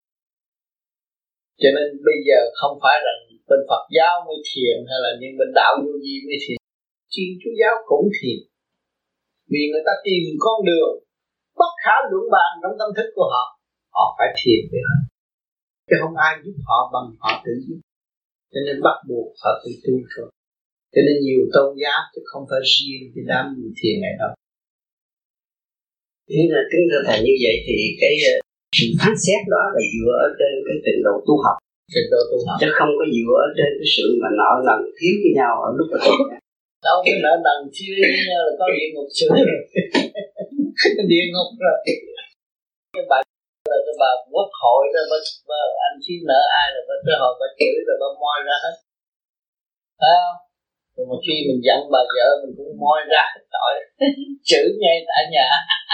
S2: Cho nên bây giờ không phải rằng bên Phật giáo mới thiền, hay là những bên đạo vô vi mới thiền, Thiên Chúa giáo cũng thiền. Vì người ta tìm con đường bất khả luận bàn trong tâm thức của họ, họ phải thiền với họ, chứ không ai giúp họ bằng họ tự giúp. Cho nên bắt buộc họ tự tu thôi. Cho nên nhiều tôn giáo chứ không phải riêng cái đám thiền này đâu.
S6: Thế là kính thưa thầy, như vậy thì cái sự phán xét đó là dựa ở trên cái trình độ tu học, chứ không có dựa ở trên cái sự mà nợ nần thiếu với nhau ở lúc mà tu.
S2: Đâu cái nợ nần thiếu với nhau là có địa ngục sửa rồi. Địa ngục rồi. Cái bà là cái bà quốc hội đó, bà anh thiếu nợ ai là bà tới hồi bà chửi rồi bà moi ra hết. Phải không? Rồi một khi mình giận bà vợ mình cũng moi ra hết tội. Chửi ngay tại nhà.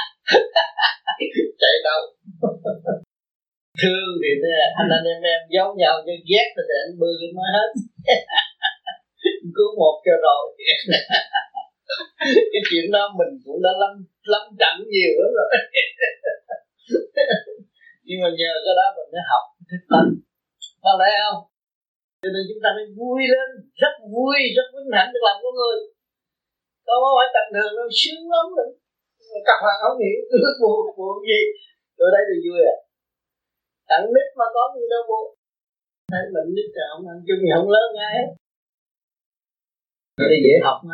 S2: Chạy đâu. Thương thì anh em giấu nhau, cho ghét thì anh bư nói hết. Cứu một cho rồi. Cái chuyện đó mình cũng đã lắm trận nhiều lắm rồi. Nhưng mà nhờ cái đó mình mới học thức tâm, có lẽ không? Cho nên chúng ta phải vui lên, rất vui, rất vinh hạnh được làm con người. Không phải tầm thường đâu, sướng lắm rồi. các bạn không hiểu buồn gì. Tôi thấy thì vui à. Thằng nít mà có gì đâu buồn. Thấy mình nít rồi không ăn chung gì không lớn ngay hết. Đây dễ học mà.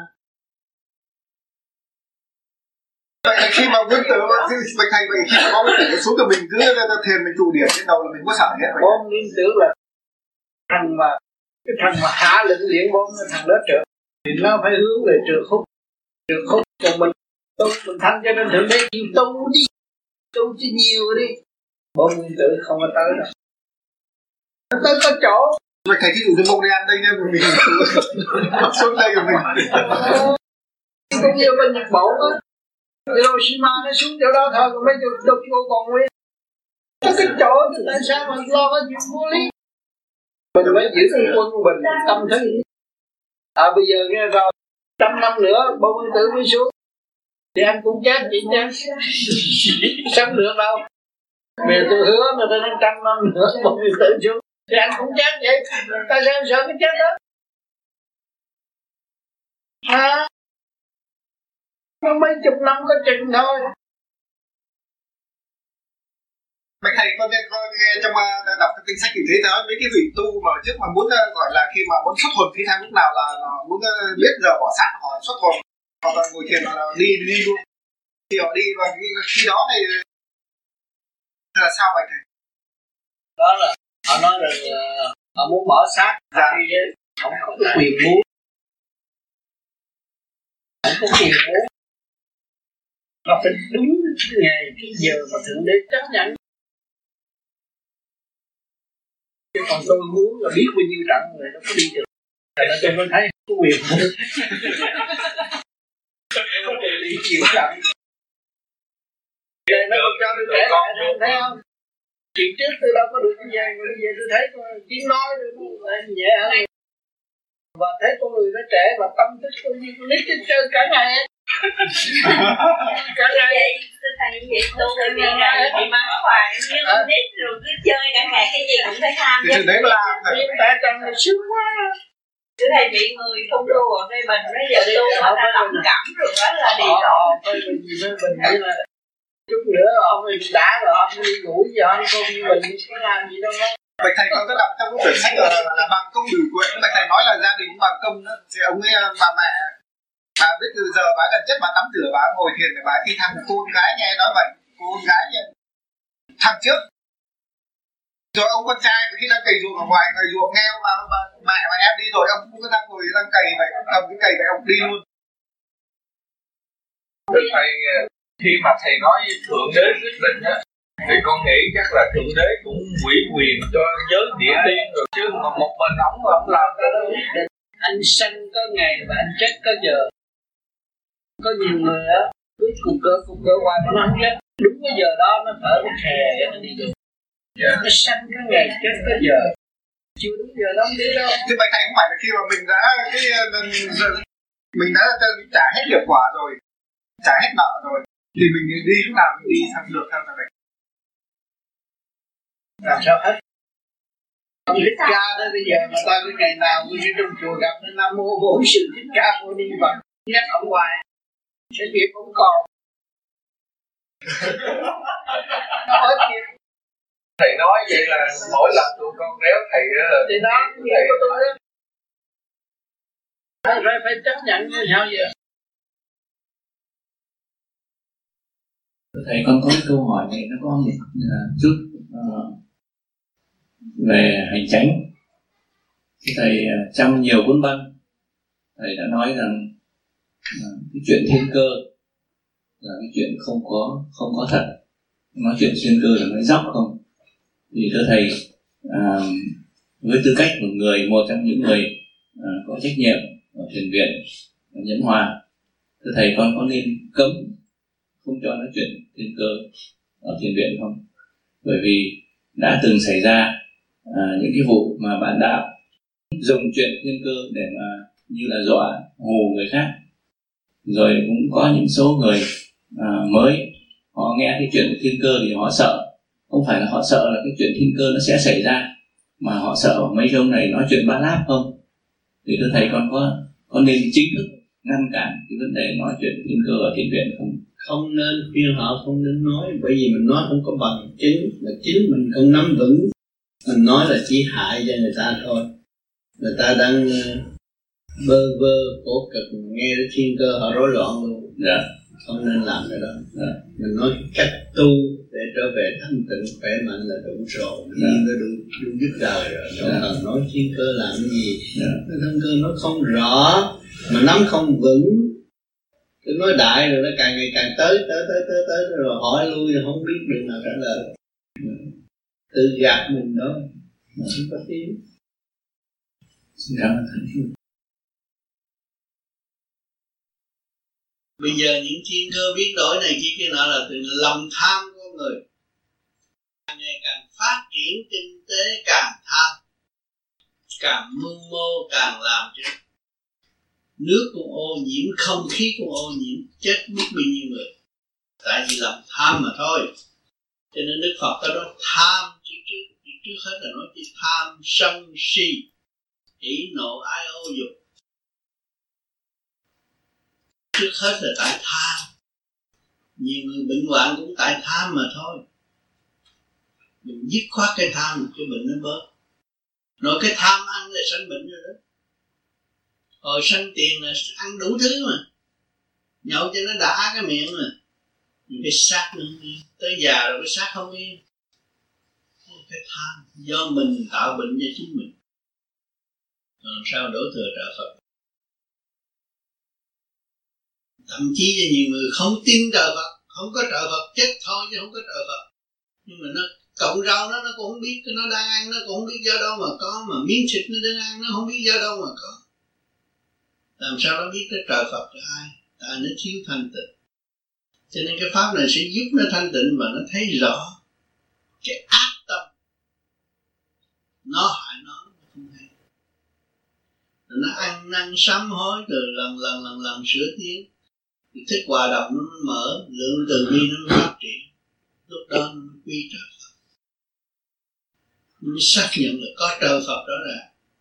S3: Vậy khi mà nguyên tử bạch thầy, vậy khi mà có nguyên tử xuống thì mình cứ thiền mình trụ điểm trên đầu là mình có sợ hết vậy?
S2: Bom nguyên tử là cái thằng mà hạ lệnh điện bom là thằng đó trượt thì nó phải hướng về trượt khúc, còn mình thanh cho nên thượng đế chịu tu đi, tu cho nhiều đi, bom nguyên tử không có tới đâu, nó tới có chỗ.
S3: Vậy thầy thí dụ như Montreal đây nha, mình xuống đây rồi mình
S2: cũng như bên Nhật Bản á, Hiroshima nó xuống chỗ đó thôi, còn mấy chỗ còn nguyên có cái chỗ thì tại sao mà lo cái chuyện vô lý. Mình mới giữ cái quân bình tâm thế. Bây giờ nghe rồi 100 năm nữa bom nguyên tử mới xuống thì anh cũng chết chị chết sống được đâu. Vì tôi hứa mà tôi nói 100 năm nữa bom nguyên tử xuống thì anh cũng chết vậy. Tại sao sợ cái chết đó? Nó mấy chục năm có chừng thôi.
S3: Bạch thầy con nghe trong đọc cái kinh sách thì thấy nói mấy cái vị tu mà trước mà muốn gọi là khi mà muốn xuất hồn phi thăng lúc nào là muốn biết giờ bỏ xác họ xuất hồn, hoặc là ngồi thiền là đi luôn, thì họ đi và khi đó thì là sao vậy thầy?
S2: Đó là họ nói rằng họ muốn bỏ xác đi, không có cái quyền muốn, không có quyền muốn, nó phải đúng ngày cái giờ mà thượng đế chấp nhận. Chứ còn tôi muốn là biết bao nhiêu trận rồi nó có đi được. Tại nó tôi mới thấy có quyền muốn. Không thể đi chịu trận. Vậy nó còn cho tôi kể lại không thấy không? Chuyện trước tôi đâu có được như vậy, mà bây giờ tôi thấy tiếng nói nó nhẹ hơn. Và thấy con người nó trẻ và tâm thức tôi như con nít chơi cả ngày ấy. Cả ngày.
S7: Vậy tôi thấy như vậy tôi phải bị bị mắng hoài như con nít rồi cứ chơi cả ngày cái gì cũng phải tham.
S3: Thì đấy mà làm
S2: nhưng tại rằng là sướng quá.
S7: Tôi thấy bị người không tu ở đây mình bây giờ tu họ đã đồng cảm rồi đó là đi rồi.
S2: Phê bình gì phê bình như là chút nữa ông mình đã rồi ông đi ngủ gì ông không như mình có làm gì đâu đó.
S3: Bạch thầy con có đọc trong cái quyển sách là bằng công biểu quyện. Bạch thầy nói là gia đình bằng công đó, thì ông ấy bà mẹ bà biết từ giờ bà gần chết bà tắm rửa bà ngồi thiền để bà khi thằng con gái nghe nói vậy, con gái nghe thằng trước rồi ông con trai khi đang cày ruộng ở ngoài cày ruộng nghe mà mẹ và em đi rồi ông cũng đang ngồi đang cày vậy, cầm cái cày vậy ông đi luôn.
S5: Thầy khi mà thầy nói thượng đế quyết định á thì con nghĩ chắc là thượng đế cũng ủy quyền cho giới địa tiên rồi chứ mà một mình ông làm cái đó.
S2: Anh sanh có ngày và anh chết có giờ. Có nhiều người á cứ cục cỡ hoài mà nó không chết. Đúng cái giờ đó nó thở cái khè nó đi được. Nó sanh có ngày chết có giờ. Chưa đúng giờ đó không biết đâu.
S3: Thì Bạch thầy không phải là khi mà mình đã mình đã trả hết nghiệp quả rồi, trả hết nợ rồi thì mình đi lúc nào mình đi sang được theo thầy.
S2: Làm sao hết? Ông Thích Ca tới bây giờ mà ta cái ngày nào cũng đi trong chùa gặp nên Nam Mô Bổn Sư Thích Ca Mâu Ni Phật nhắc ông hoài sẽ nghiệp không còn. Nó hết nghiệp.
S5: Thầy nói vậy là mỗi lần tụi con réo thầy đó là
S2: thì đó nghiệp của tôi đó. Phải chấp nhận như sao vậy?
S8: Thầy con có cái câu hỏi này nó có một chút về hành chánh. Thầy trong nhiều cuốn băng thầy đã nói rằng cái chuyện thiên cơ là cái chuyện không có thật. Nói chuyện thiên cơ là nói dóc không. Thì thưa thầy, với tư cách một trong những người có trách nhiệm ở thiền viện ở Nhẫn Hòa, thưa thầy con có nên cấm không cho nói chuyện thiên cơ ở thiền viện không? Bởi vì đã từng xảy ra những cái vụ mà bạn đạo dùng chuyện thiên cơ để mà như là dọa hù người khác. Rồi cũng có những số người mới họ nghe cái chuyện thiên cơ thì họ sợ. Không phải là họ sợ là cái chuyện thiên cơ nó sẽ xảy ra, mà họ sợ mấy ông này nói chuyện ba láp không. Thì thưa thầy con có nên chính thức ngăn cản cái vấn đề nói chuyện thiên cơ ở thiền viện
S4: không nên khuyên họ, không nên nói, bởi vì mình nói không có bằng chứng, mà chính mình không nắm vững, mình nói là chỉ hại cho người ta thôi. Người ta đang bơ vơ khổ cực, nghe đến thiên cơ họ rối loạn luôn. Không nên làm cái đó. Mình nói cách tu để trở về thanh tịnh khỏe mạnh là đủ rồi, đủ giúp đời rồi. Đâu cần nói thiên cơ làm cái gì. Thiên cơ nó không rõ, mà nắm không vững, cứ nói đại rồi nó càng ngày càng tới rồi hỏi lui rồi không biết đường nào trả lời, tự gạt mình đó, không có tiếng. Xin cảm ơn thầy. Bây giờ những thiên cơ biến đổi này kia nọ là từ lòng tham của con người, càng ngày càng phát triển kinh tế càng tham, càng mưu mô càng làm cho nước cũng ô nhiễm, không khí cũng ô nhiễm, chết mất bao nhiêu người, tại vì lòng tham mà thôi. Cho nên Đức Phật có nói tham trước hết là nói chỉ tham sân si hỉ nộ ái ố dục. Trước hết là tại tham. Nhiều người bệnh hoạn cũng tại tham mà thôi. Mình dứt khoát cái tham, cái bệnh nó bớt. Nói cái tham ăn là sanh bệnh rồi đó. Hồi sanh tiền là ăn đủ thứ mà, nhậu cho nó đã cái miệng mà. Nhưng cái xác nó không yên, tới già rồi cái xác không yên. Cái tham do mình tạo bệnh cho chính mình. Làm sao đổ thừa trợ Phật. Thậm chí là nhiều người không tin trợ Phật, không có trợ Phật chết thôi chứ không có trợ Phật. Nhưng mà nó cộng rau nó cũng không biết, nó đang ăn nó cũng không biết do đâu mà có, mà miếng thịt nó đang ăn nó không biết do đâu mà có. Làm sao nó biết cái trợ Phật là ai? Tại nó thiếu thanh tịnh. Cho nên cái pháp này sẽ giúp nó thanh tịnh và nó thấy rõ cái ác tâm nó hại nó không hay. Rồi nó ăn năn sám hối từ lần sửa tiến. Thích hòa đồng nó mở, lượng từ bi nó phát triển. Lúc đó nó quy trợ Phật. Nó mới xác nhận là có trợ Phật đó ra.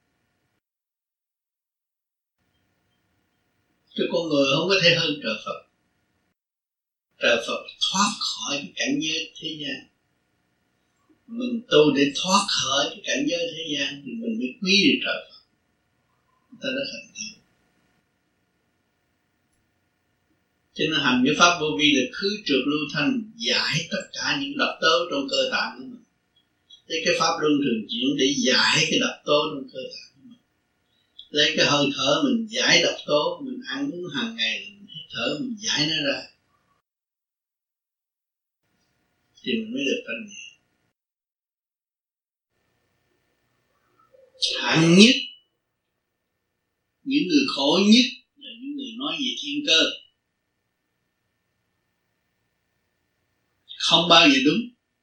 S4: Cái con người không có thể hơn trợ Phật. Trợ Phật thoát khỏi cái cảnh giới thế gian. Mình tu để thoát khỏi cái cảnh giới thế gian thì mình mới quý được trợ Phật. Người ta đã thành tựu. Cho nên hành cái pháp vô vi là khứ trượt lưu thanh, giải tất cả những độc tố trong cơ tạng của mình. Lấy cái pháp luân thường chuyển để giải cái độc tố trong cơ tạng của mình. Lấy cái hơi thở mình giải độc tố, mình ăn uống hàng ngày, mình hít thở mình giải nó ra. Thì mình mới được thanh nhẹ. Hạng nhất, những người khổ nhất là những người nói về thiên cơ. Không bao giờ đúng.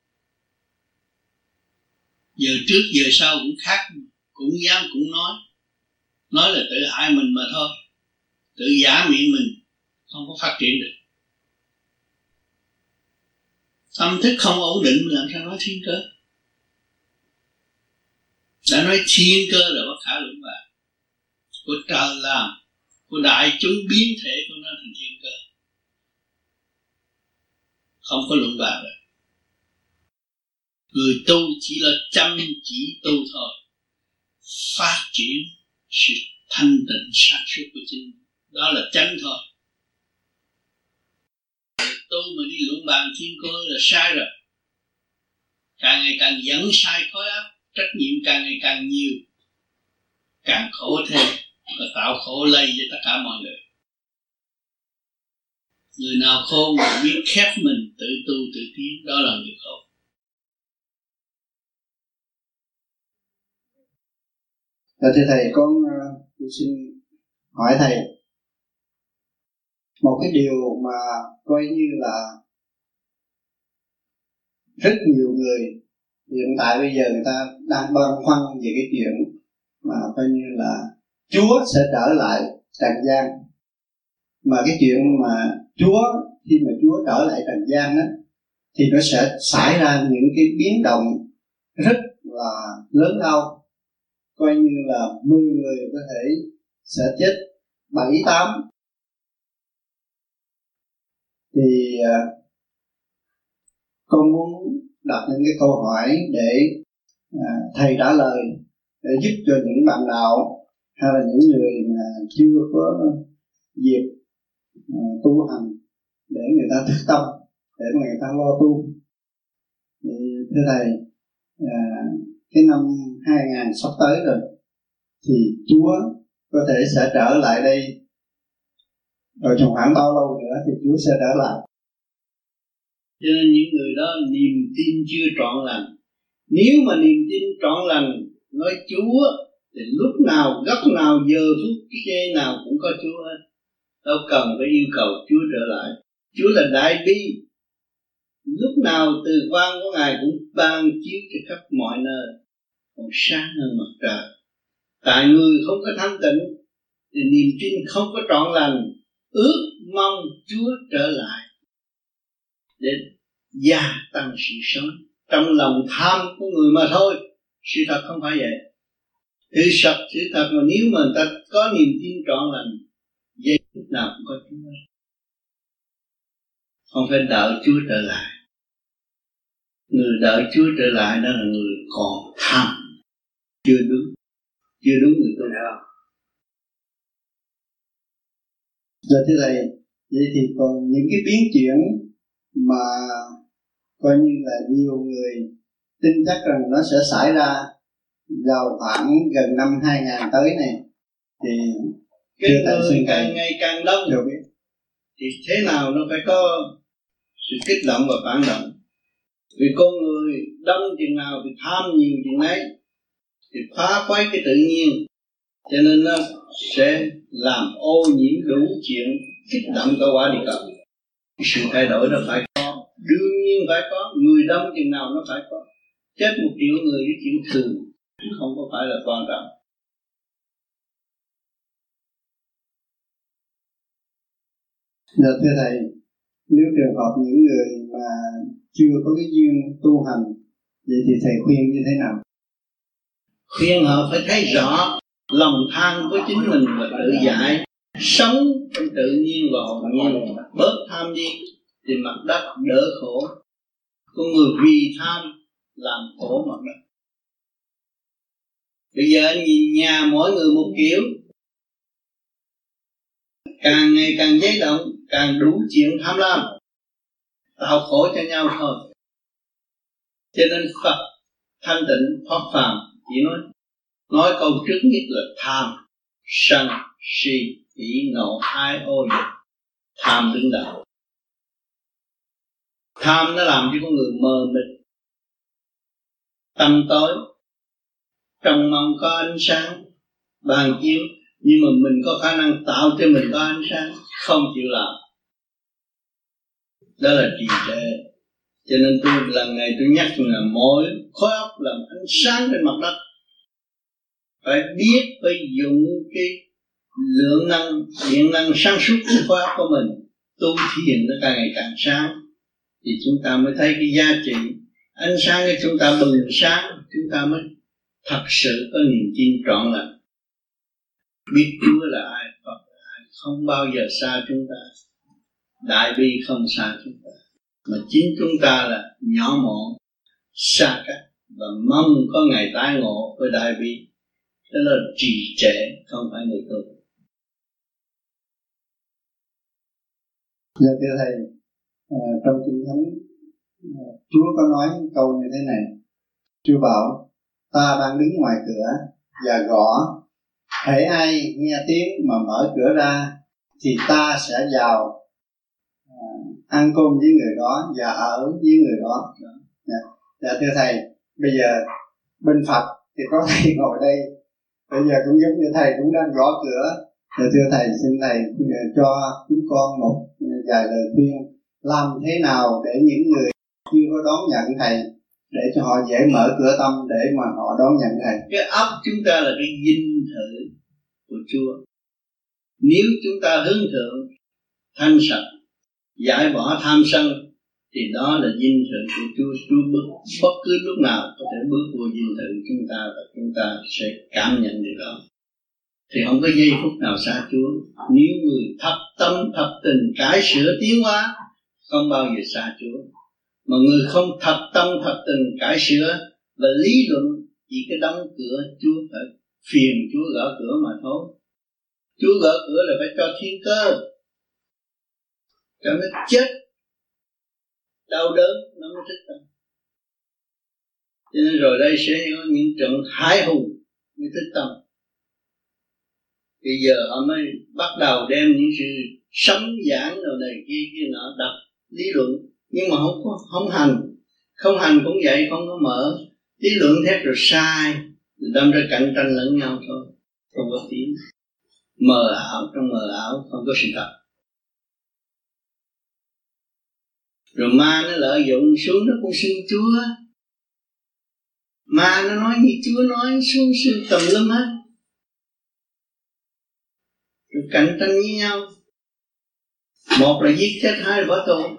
S4: Giờ trước giờ sau cũng khác, cũng dám cũng nói là tự hại mình mà thôi, tự giả miệng mình, không có phát triển được. Tâm thức không ổn định làm sao nói thiên cơ. Đã nói thiên cơ là bất khả luận bàn, của trời làm, của đại chúng biến thể của nó thành thiên cơ, không có luận bàn được. Người tu chỉ là chăm chỉ tu thôi, phát triển sự thanh tịnh sáng suốt của chính mình, đó là chánh thôi. Người tu mà đi luận bàn thiên cơ là sai rồi, càng ngày càng dẫn sai khối óc, trách nhiệm càng ngày càng nhiều, càng khổ thêm và tạo khổ lây cho tất cả mọi người. Người nào khôn mà biết khép mình tự tu tự tiến, đó là người khôn.
S3: Thưa thầy, con xin hỏi thầy một cái điều mà coi như là rất nhiều người hiện tại bây giờ người ta đang băn khoăn về cái chuyện mà coi như là Chúa sẽ trở lại trần gian. Mà cái chuyện mà Chúa, khi mà Chúa trở lại trần gian đó, thì nó sẽ xảy ra những cái biến động rất là lớn lao. Coi như là 10 người có thể sẽ chết 7-8.
S9: Thì con muốn đặt những cái câu hỏi để thầy trả lời, để giúp cho những bạn đạo hay là những người mà chưa có dịp tu hành để người ta thức tâm, để mà người ta lo tu. Thì thưa thầy, cái năm 2000 sắp tới rồi, thì Chúa có thể sẽ trở lại đây, rồi trong khoảng bao lâu nữa thì Chúa sẽ trở lại.
S10: Cho nên những người đó niềm tin chưa trọn lành. Nếu mà niềm tin trọn lành nói Chúa thì lúc nào, góc nào, giờ phút giây nào cũng có Chúa hết. Đâu cần phải yêu cầu Chúa trở lại. Chúa là đại bi, lúc nào từ quan của Ngài cũng ban chiếu cho khắp mọi nơi, còn sáng hơn mặt trời. Tại người không có thanh tịnh thì niềm tin không có trọn lành, ước mong Chúa trở lại để gia tăng sự sống trong lòng tham của người mà thôi. Sự thật không phải vậy. Sự thật mà nếu mà người ta có niềm tin trọn lành, giây phút nào cũng có Chúa. Không phải đợi Chúa trở lại. Người đợi Chúa trở lại đó là người còn tham, chưa đúng người tôi nào.
S9: Dạ thưa thầy, vậy thì còn những cái biến chuyển mà coi như là nhiều người tin chắc rằng nó sẽ xảy ra vào khoảng gần năm 2000 tới này, thì
S10: cái người càng ngày càng đông thì thế nào nó phải có sự kích động và phản động. Vì con người đông chừng nào thì tham nhiều chừng ấy, thì phá quấy cái tự nhiên, cho nên nó sẽ làm ô nhiễm đủ chuyện, kích động cả quả địa cầu. Cái sự thay đổi nó phải có, đương nhiên phải có. Người đông chừng nào nó phải có. Chết 1 triệu người cái chuyện thường, không có phải là quan trọng.
S9: Dạ thưa thầy, nếu trường hợp những người mà chưa có cái duyên tu hành, vậy thì thầy khuyên như thế nào?
S10: Khuyên họ phải thấy rõ lòng tham của chính mình và tự giải, sống trong tự nhiên và hồn nhiên, bớt tham đi thì mặt đất đỡ khổ. Con người vì tham làm khổ mặt đất. Bây giờ anh nhìn nhà mỗi người một kiểu, càng ngày càng giấy động, càng đủ chuyện tham lam, tạo khổ cho nhau thôi. Cho nên Phật thanh tịnh thoát phàm chỉ nói câu trước nhất là tham, sân, si, hỉ, nộ, ái, ô dục. Tham đứng đầu. Tham nó làm cho con người mờ mịt, tâm tối, trông mong có ánh sáng ban chiếu, nhưng mà mình có khả năng tạo cho mình có ánh sáng, không chịu làm. Đó là trì trệ. Cho nên tôi lần này tôi nhắc là mỗi khối óc làm ánh sáng trên mặt đất, phải biết phải dùng cái lượng năng, điện năng sáng suốt của khối óc của mình, tu thiền nó càng ngày càng sáng, thì chúng ta mới thấy cái giá trị. Ánh sáng của chúng ta bừng sáng, chúng ta mới thật sự có niềm tin trọn lành. Biết Chúa là ai, Phật là ai, không bao giờ xa chúng ta. Đại bi không xa chúng ta, mà chính chúng ta là nhỏ mọn, xa cách, và mong có ngày tái ngộ với đại bi. Đó là trì trệ, không phải người tu.
S9: Dạ thưa thầy, trong Kinh Thánh Chúa có nói câu như thế này. Chúa bảo: ta đang đứng ngoài cửa và gõ, hễ ai nghe tiếng mà mở cửa ra thì ta sẽ vào ăn cơm với người đó và ở với người đó. Dạ thưa thầy, bây giờ bên Phật thì có thầy ngồi đây, bây giờ cũng giống như thầy cũng đang gõ cửa. Dạ thưa thầy, xin thầy cho chúng con một vài lời khuyên làm thế nào để những người chưa có đón nhận thầy, để cho họ dễ mở cửa tâm để mà họ đón nhận thầy.
S10: Cái óc chúng ta là cái dinh thự của Chúa. Nếu chúng ta hướng thượng, thanh sạch, giải bỏ tham sân, thì đó là dinh thự của Chúa. Chúa bất cứ lúc nào có thể bước vô dinh thự chúng ta, và chúng ta sẽ cảm nhận được đó. Thì không có giây phút nào xa Chúa. Nếu người thập tâm thập tình cải sửa tiến hóa không bao giờ xa Chúa. Mà người không thật tâm thật tình cải sửa và lý luận chỉ cái đóng cửa, Chúa phải phiền Chúa gõ cửa mà thôi. Chúa gõ cửa là phải cho thiên cơ, cho nó chết đau đớn nó mới thích tâm. Cho nên rồi đây sẽ có những trận hãi hùng mới thích tâm. Bây giờ họ mới bắt đầu đem những sự sấm giảng rồi này kia nọ đọc lý luận, nhưng mà không hành. Không hành cũng vậy, không có mở lý luận thét rồi sai, đâm ra cạnh tranh lẫn nhau thôi, không có tiếng. Mờ ảo trong mờ ảo không có sự thật. Rồi ma nó lợi dụng xuống nó cũng xưng Chúa. Ma nó nói như Chúa nói, xuống xưng tùm lum hết. Rồi cạnh tranh với nhau. Một là giết chết, hai là bỏ tù.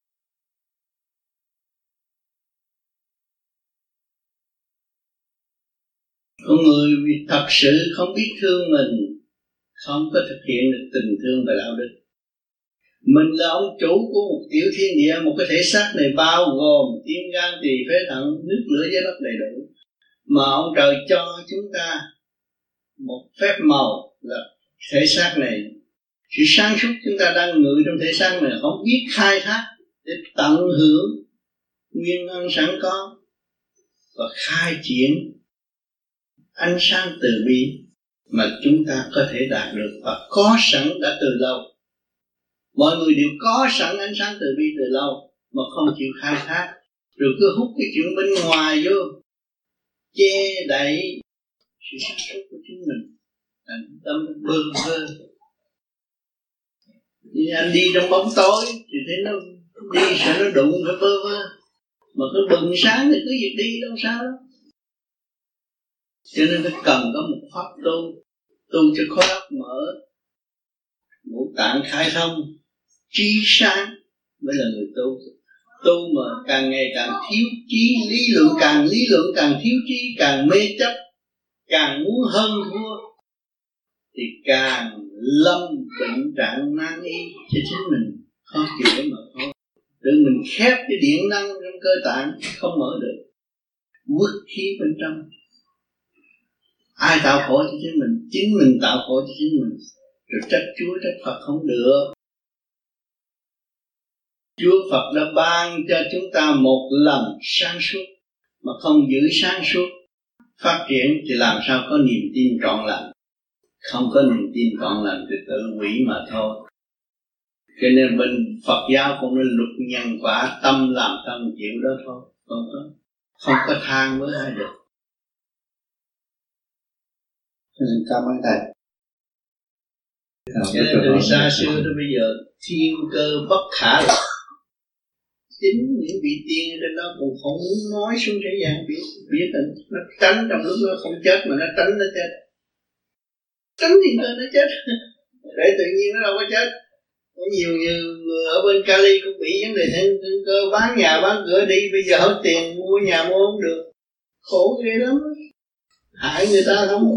S10: Con người vì thật sự không biết thương mình, không có thực hiện được tình thương và đạo đức. Mình là ông chủ của một tiểu thiên địa, một cái thể xác này bao gồm tim gan tỳ phế thận, nước lửa gió đất đầy đủ. Mà ông trời cho chúng ta một phép màu là thể xác này. Sự sáng suốt chúng ta đang ngự trong thể xác này, không biết khai thác để tận hưởng nguyên ân sẵn có và khai triển ánh sáng từ bi mà chúng ta có thể đạt được và có sẵn đã từ lâu. Mọi người đều có sẵn ánh sáng từ bi từ lâu mà không chịu khai thác, rồi cứ hút cái chuyện bên ngoài vô, che đậy sự sáng suốt của chính mình, thành tâm bơ vơ. Như anh đi trong bóng tối thì thấy nó đi sợ nó đụng phải bơ vơ, mà cứ bừng sáng thì cứ việc đi đâu sao đó. Cho nên phải cần có một pháp tu cho khối óc mở, ngũ tạng khai thông, trí sáng mới là người tu. Tu mà càng ngày càng thiếu trí, lý luận càng thiếu trí, càng mê chấp, càng muốn hơn thua thì càng lâm bệnh trạng nan y cho chính mình, khó chịu mà thôi. Tự mình khép cái điện năng trong cơ tạng không mở được, quất khí bên trong. Ai tạo khổ cho chính mình tạo khổ cho chính mình, rồi trách Chúa trách Phật không được. Chúa Phật đã ban cho chúng ta một lần sáng suốt, mà không giữ sáng suốt phát triển thì làm sao có niềm tin trọn lành. Không có niềm tin trọn lành thì tự hủy mà thôi. Cho nên bên Phật giáo cũng nên luật nhân quả, tâm làm tâm chịu đó thôi, không có than với ai được.
S9: Cảm ơn thầy.
S10: Cho nên từ xa xưa đến bây giờ thiên cơ bất khả lập. Chính những vị tiên ở trên đó cũng không muốn nói xuống thế gian biết là nó tránh trong lúc nó không chết mà nó tránh nó chết. Tránh thiên cơ nó chết. Để tự nhiên nó đâu có chết. Có nhiều người ở bên Cali cũng bị vấn đề thiên cơ, bán nhà bán cửa đi, bây giờ hết tiền mua nhà mua không được. Khổ ghê lắm. Hại người ta không.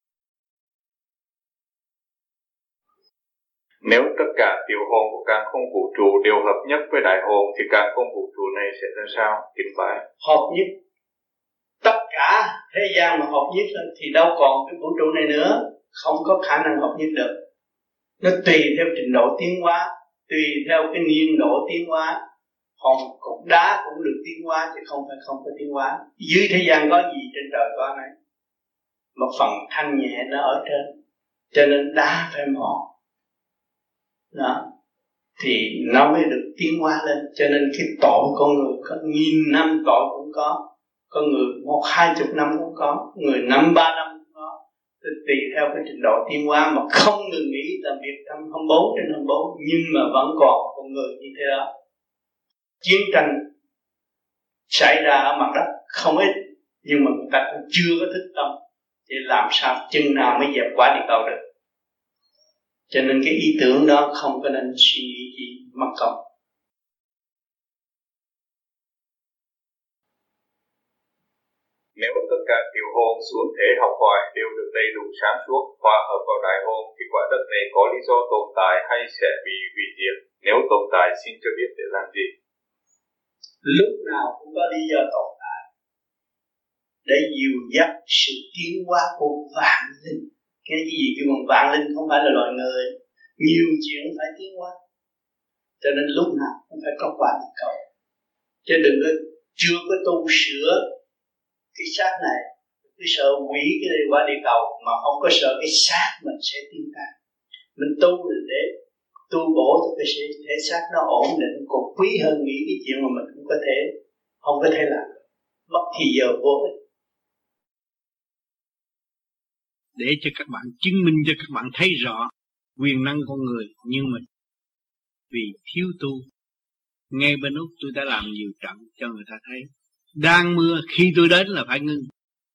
S11: Nếu tất cả tiểu hồn của càn khôn vũ trụ đều hợp nhất với đại hồn thì càn khôn vũ trụ này sẽ ra sao? Kính bái.
S10: Hợp nhất. Tất cả thế gian mà hợp nhất thì đâu còn cái vũ trụ này nữa, không có khả năng hợp nhất được. Nó tùy theo trình độ tiến hóa, tùy theo cái niên độ tiến hóa. Hòn cục đá cũng được tiến hóa chứ không phải không có tiến hóa. Dưới thế gian có gì trên trời có này. Một phần thanh nhẹ nó ở trên, cho nên đá phải mòn. Đó thì nó mới được tiến hóa lên. Cho nên cái tội con người có 1000 năm tội cũng có người 1-20 năm cũng có, người 5-3 năm cũng có, tùy theo cái trình độ tiến hóa mà không ngừng nghỉ làm việc 24/24, nhưng mà vẫn còn con người như thế đó. Chiến tranh xảy ra ở mặt đất không ít, nhưng mà người ta cũng chưa có thức tâm để làm sao chừng nào mới dẹp quả địa cầu được. Cho nên cái ý tưởng đó không có nên suy nghĩ gì mất công.
S11: Nếu tất cả tiểu hồn xuống thế học hỏi đều được đầy đủ sáng suốt, hòa hợp vào đại hồn thì quả đất này có lý do tồn tại hay sẽ bị hủy diệt? Nếu tồn tại xin cho biết để làm gì?
S10: Lúc nào cũng có lý do tồn tại, để dìu dắt sự tiến hóa của vạn linh. Cái gì kêu bằng vạn linh không phải là loài người, nhiều chuyện phải tiến hóa, cho nên lúc nào cũng phải có quả địa cầu. Chứ đừng có chưa có tu sửa cái xác này, cứ sợ hủy cái quả địa cầu mà không có sợ cái xác mình sẽ tiến tan. Mình tu là để tu bổ cho cái thể xác nó ổn định, còn quý hơn nghĩ cái chuyện mà mình không có thể làm, mất thì giờ vô ích.
S12: Để cho các bạn chứng minh cho các bạn thấy rõ quyền năng con người, nhưng mà vì thiếu tu. Ngay bên Úc tôi đã làm nhiều trận cho người ta thấy. Đang mưa, khi tôi đến là phải ngưng.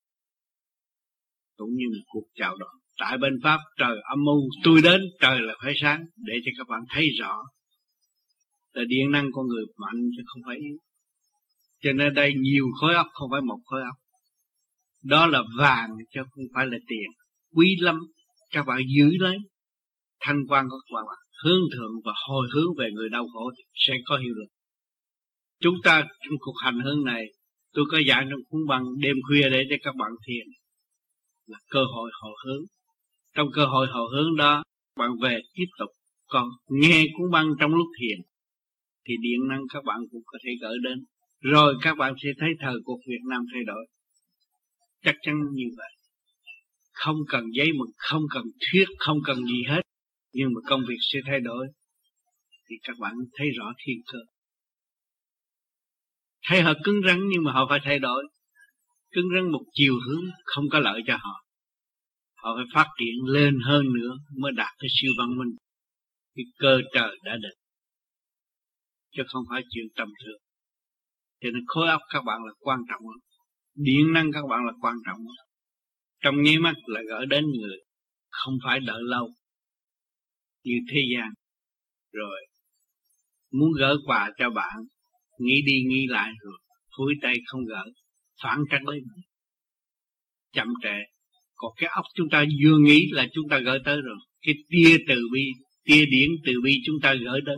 S12: Cũng như một cuộc chào đón. Tại bên Pháp trời âm u, tôi đến trời là phải sáng, để cho các bạn thấy rõ là điện năng con người mạnh chứ không phải yếu. Cho nên đây nhiều khối óc, không phải một khối óc. Đó là vàng chứ không phải là tiền. Quý lắm, các bạn giữ lấy. Thanh quan của các bạn hướng thượng và hồi hướng về người đau khổ thì sẽ có hiệu lực. Chúng ta trong cuộc hành hương này, tôi có dạy trong cuốn băng đêm khuya để cho các bạn thiền, là cơ hội hồi hướng. Trong cơ hội hồi hướng đó, bạn về tiếp tục còn nghe cuốn băng trong lúc thiền, thì điện năng các bạn cũng có thể gửi đến. Rồi các bạn sẽ thấy thời cuộc Việt Nam thay đổi. Chắc chắn như vậy. Không cần giấy mực, không cần thuyết, không cần gì hết. Nhưng mà công việc sẽ thay đổi. Thì các bạn thấy rõ thiên cơ. Thấy họ cứng rắn nhưng mà họ phải thay đổi. Cứng rắn một chiều hướng không có lợi cho họ. Họ phải phát triển lên hơn nữa mới đạt cái siêu văn minh. Cái cơ trời đã định. Chứ không phải chuyện tầm thường. Cho nên khối óc các bạn là quan trọng lắm. Điện năng các bạn là quan trọng lắm. Trong nháy mắt là gửi đến người. Không phải đợi lâu. Như thế gian. Rồi muốn gỡ quà cho bạn, nghĩ đi nghĩ lại rồi phủi tay không gỡ, phản trắc lấy mình. Chậm trễ. Còn cái óc chúng ta vừa nghĩ là chúng ta gửi tới rồi. Cái tia từ bi, tia điển từ bi chúng ta gửi đến.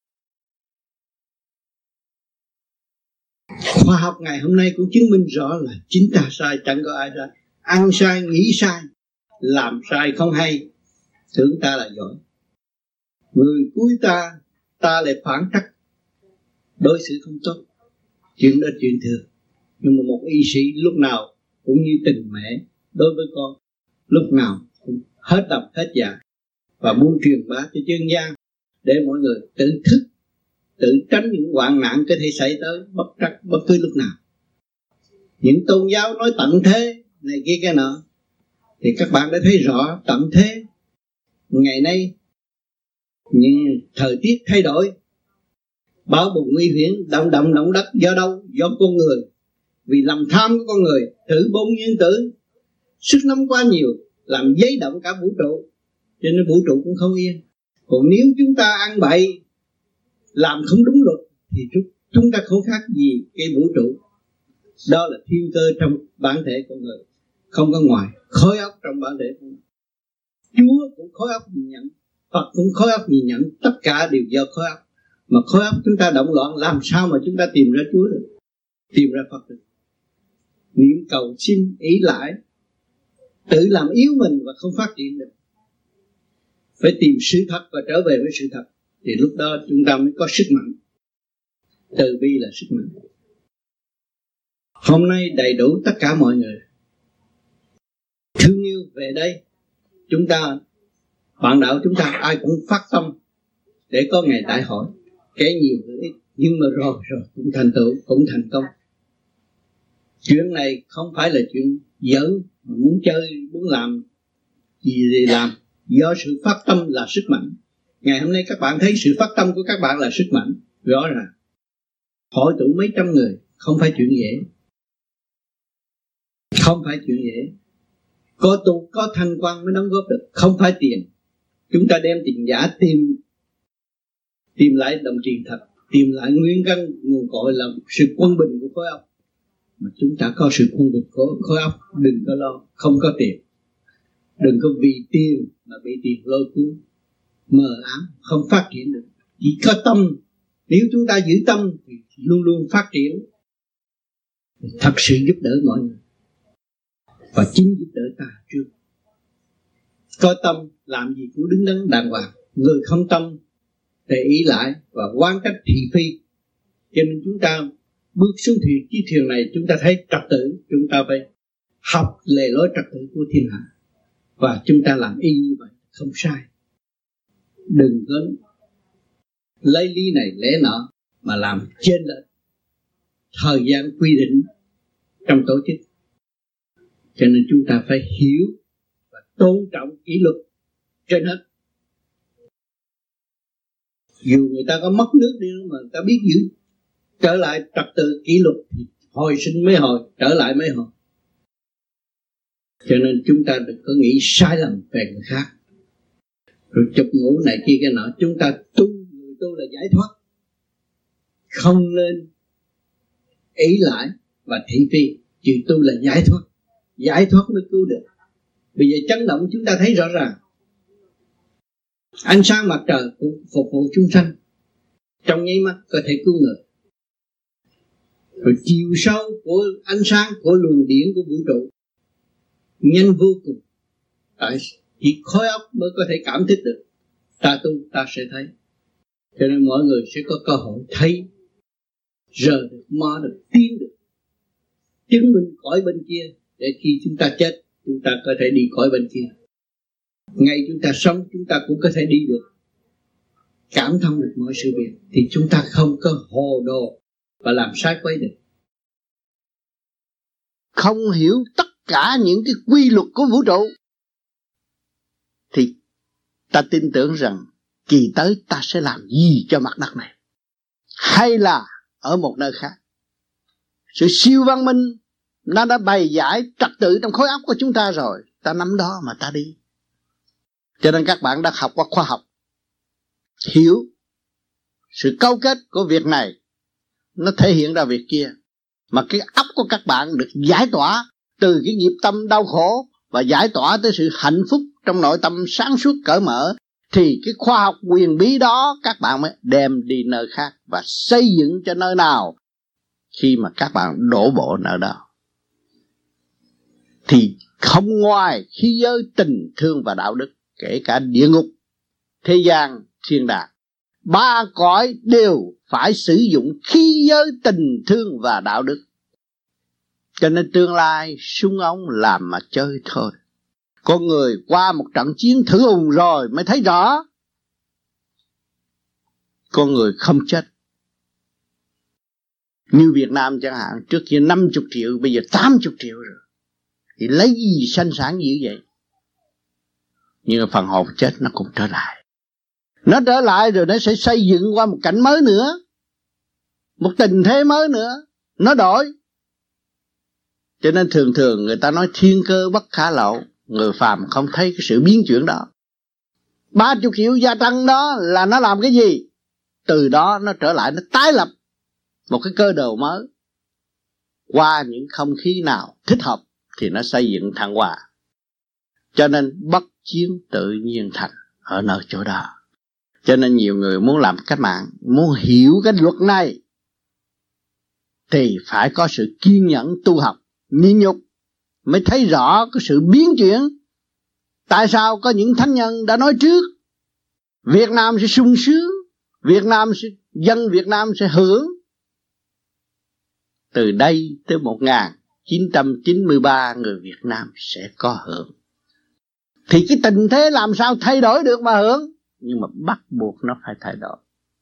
S10: Khoa học ngày hôm nay cũng chứng minh rõ là chính ta sai, chẳng có ai sai. Ăn sai, nghĩ sai, làm sai không hay, tưởng ta là giỏi. Người cuối ta lại phản trắc, đối xử không tốt. Chuyện đó chuyện thường. Nhưng mà một y sĩ lúc nào cũng như tình mẹ đối với con, lúc nào cũng hết lòng hết dạ, và muốn truyền bá cho dân gian để mọi người tự thức, tự tránh những hoạn nạn có thể xảy tới bất cứ lúc nào. Những tôn giáo nói tận thế này kia cái nọ, thì các bạn đã thấy rõ tận thế. Ngày nay nhưng thời tiết thay đổi, bão bùng nguy hiểm, động đất do đâu? Do con người. Vì lòng tham của con người, thử bom nguyên tử, sức nóng quá nhiều, làm giấy động cả vũ trụ, cho nên vũ trụ cũng không yên. Còn nếu chúng ta ăn bậy, làm không đúng luật, thì chúng ta không khác gì cái vũ trụ. Đó là thiên cơ trong bản thể con người, không có ngoài. Khối óc trong bản thể con người, Chúa cũng khối óc nhìn nhận, Phật cũng khối óc nhìn nhận, tất cả đều do khối óc. Mà khối óc chúng ta động loạn, làm sao mà chúng ta tìm ra Chúa được, tìm ra Phật được? Niệm cầu xin ý lại, tự làm yếu mình và không phát triển được. Phải tìm sự thật và trở về với sự thật, thì lúc đó chúng ta mới có sức mạnh. Từ bi là sức mạnh. Hôm nay đầy đủ tất cả mọi người thương yêu về đây. Chúng ta, bạn đạo chúng ta ai cũng phát tâm để có ngày đại hội, kẻ nhiều người ít, nhưng mà rồi cũng thành tựu, cũng thành công. Chuyện này không phải là chuyện giỡn, muốn chơi, muốn làm gì thì làm. Do sự phát tâm là sức mạnh. Ngày hôm nay các bạn thấy sự phát tâm của các bạn là sức mạnh, rõ ràng. Hội tụ mấy trăm người không phải chuyện dễ, không phải chuyện dễ. Có tu, có thanh quan mới đóng góp được, không phải tiền. Chúng ta đem tiền giả tìm lại đồng tiền thật, tìm lại nguyên căn nguồn cội là sự quân bình của khối óc. Mà chúng ta có sự quân bình của khối óc, đừng có lo, không có tiền. Đừng có vì tiền mà bị tiền lôi cuốn, mờ ám, không phát triển được. Chỉ có tâm, nếu chúng ta giữ tâm thì luôn luôn phát triển, thật sự giúp đỡ mọi người và chính giúp đỡ ta trước. Có tâm làm gì cũng đứng đắn đàng hoàng. Người không tâm thì ý lại và quan cách thị phi. Cho nên chúng ta bước xuống chiếc thuyền này, chúng ta thấy trật tự, chúng ta phải học lề lối trật tự của thiên hạ và chúng ta làm y như vậy không sai. Đừng có lấy lý này lẽ nọ mà làm trên lệch thời gian quy định trong tổ chức. Cho nên chúng ta phải hiểu và tôn trọng kỷ luật trên hết. Dù người ta có mất nước đi mà người ta biết giữ trở lại trật tự kỷ luật thì hồi sinh mới hồi, trở lại mới hồi. Cho nên chúng ta đừng có nghĩ sai lầm về người khác rồi chụp mũ này kia cái nọ. Chúng ta tu, người tu là giải thoát, không nên ý lại và thị phi. Chữ tu là giải thoát, giải thoát mới cứu được. Bây giờ chấn động chúng ta thấy rõ ràng, ánh sáng mặt trời cũng phục vụ chúng sanh, trong nháy mắt có thể cứu người. Rồi chiều sâu của ánh sáng của luồng điển của vũ trụ nhanh vô cùng. Chỉ khối óc mới có thể cảm thức được. Ta tu ta sẽ thấy. Cho nên mọi người sẽ có cơ hội thấy, rờ được, mò được, tiến được, chứng minh cõi bên kia. Để khi chúng ta chết, chúng ta có thể đi cõi bên kia. Ngay chúng ta sống, chúng ta cũng có thể đi được, cảm thông được mọi sự việc. Thì chúng ta không có hồ đồ và làm sai quấy được.
S13: Không hiểu tất cả những cái quy luật của vũ trụ thì ta tin tưởng rằng kỳ tới ta sẽ làm gì cho mặt đất này, hay là ở một nơi khác. Sự siêu văn minh nó đã bày giải trật tự trong khối óc của chúng ta rồi, ta nắm đó mà ta đi. Cho nên các bạn đã học qua khoa học, hiểu sự câu kết của việc này nó thể hiện ra việc kia, mà cái óc của các bạn được giải tỏa từ cái nghiệp tâm đau khổ và giải tỏa tới sự hạnh phúc trong nội tâm sáng suốt cởi mở, thì cái khoa học quyền bí đó các bạn mới đem đi nơi khác và xây dựng cho nơi nào khi mà các bạn đổ bộ nơi đó. Thì không ngoài khí giới tình thương và đạo đức, kể cả địa ngục, thế gian, thiên đàng, ba cõi đều phải sử dụng khí giới tình thương và đạo đức. Cho nên tương lai súng ống làm mà chơi thôi. Con người qua một trận chiến thử hùng rồi mới thấy rõ con người không chết. Như Việt Nam chẳng hạn, trước kia 50 triệu, bây giờ 80 triệu rồi. Thì lấy gì sanh sản dữ vậy? Nhưng phần hồn chết nó cũng trở lại. Nó trở lại rồi nó sẽ xây dựng qua một cảnh mới nữa, một tình thế mới nữa, nó đổi. Cho nên thường thường người ta nói thiên cơ bất khả lộ, người phàm không thấy cái sự biến chuyển đó. 30 triệu gia tăng đó là nó làm cái gì? Từ đó nó trở lại, nó tái lập một cái cơ đồ mới. Qua những không khí nào thích hợp thì nó xây dựng thăng hoa. Cho nên bất chiến tự nhiên thành ở nơi chỗ đó. Cho nên nhiều người muốn làm cách mạng, muốn hiểu cái luật này thì phải có sự kiên nhẫn tu học, nhịn nhục mới thấy rõ cái sự biến chuyển. Tại sao có những thánh nhân đã nói trước Việt Nam sẽ sung sướng, dân Việt Nam sẽ hưởng. Từ đây tới 1993 người Việt Nam sẽ có hưởng. Thì cái tình thế làm sao thay đổi được mà hưởng? Nhưng mà bắt buộc nó phải thay đổi.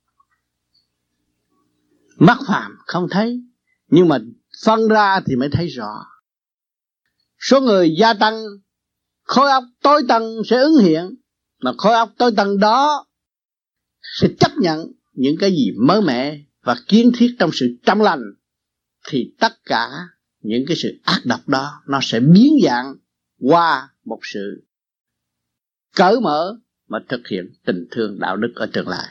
S13: Mắt phàm không thấy, nhưng mà phân ra thì mới thấy rõ. Số người gia tăng, khối óc tối tân sẽ ứng hiện, mà khối óc tối tân đó sẽ chấp nhận những cái gì mới mẻ và kiến thiết trong sự trong lành, thì tất cả những cái sự ác độc đó nó sẽ biến dạng qua một sự cởi mở mà thực hiện tình thương đạo đức ở tương lai.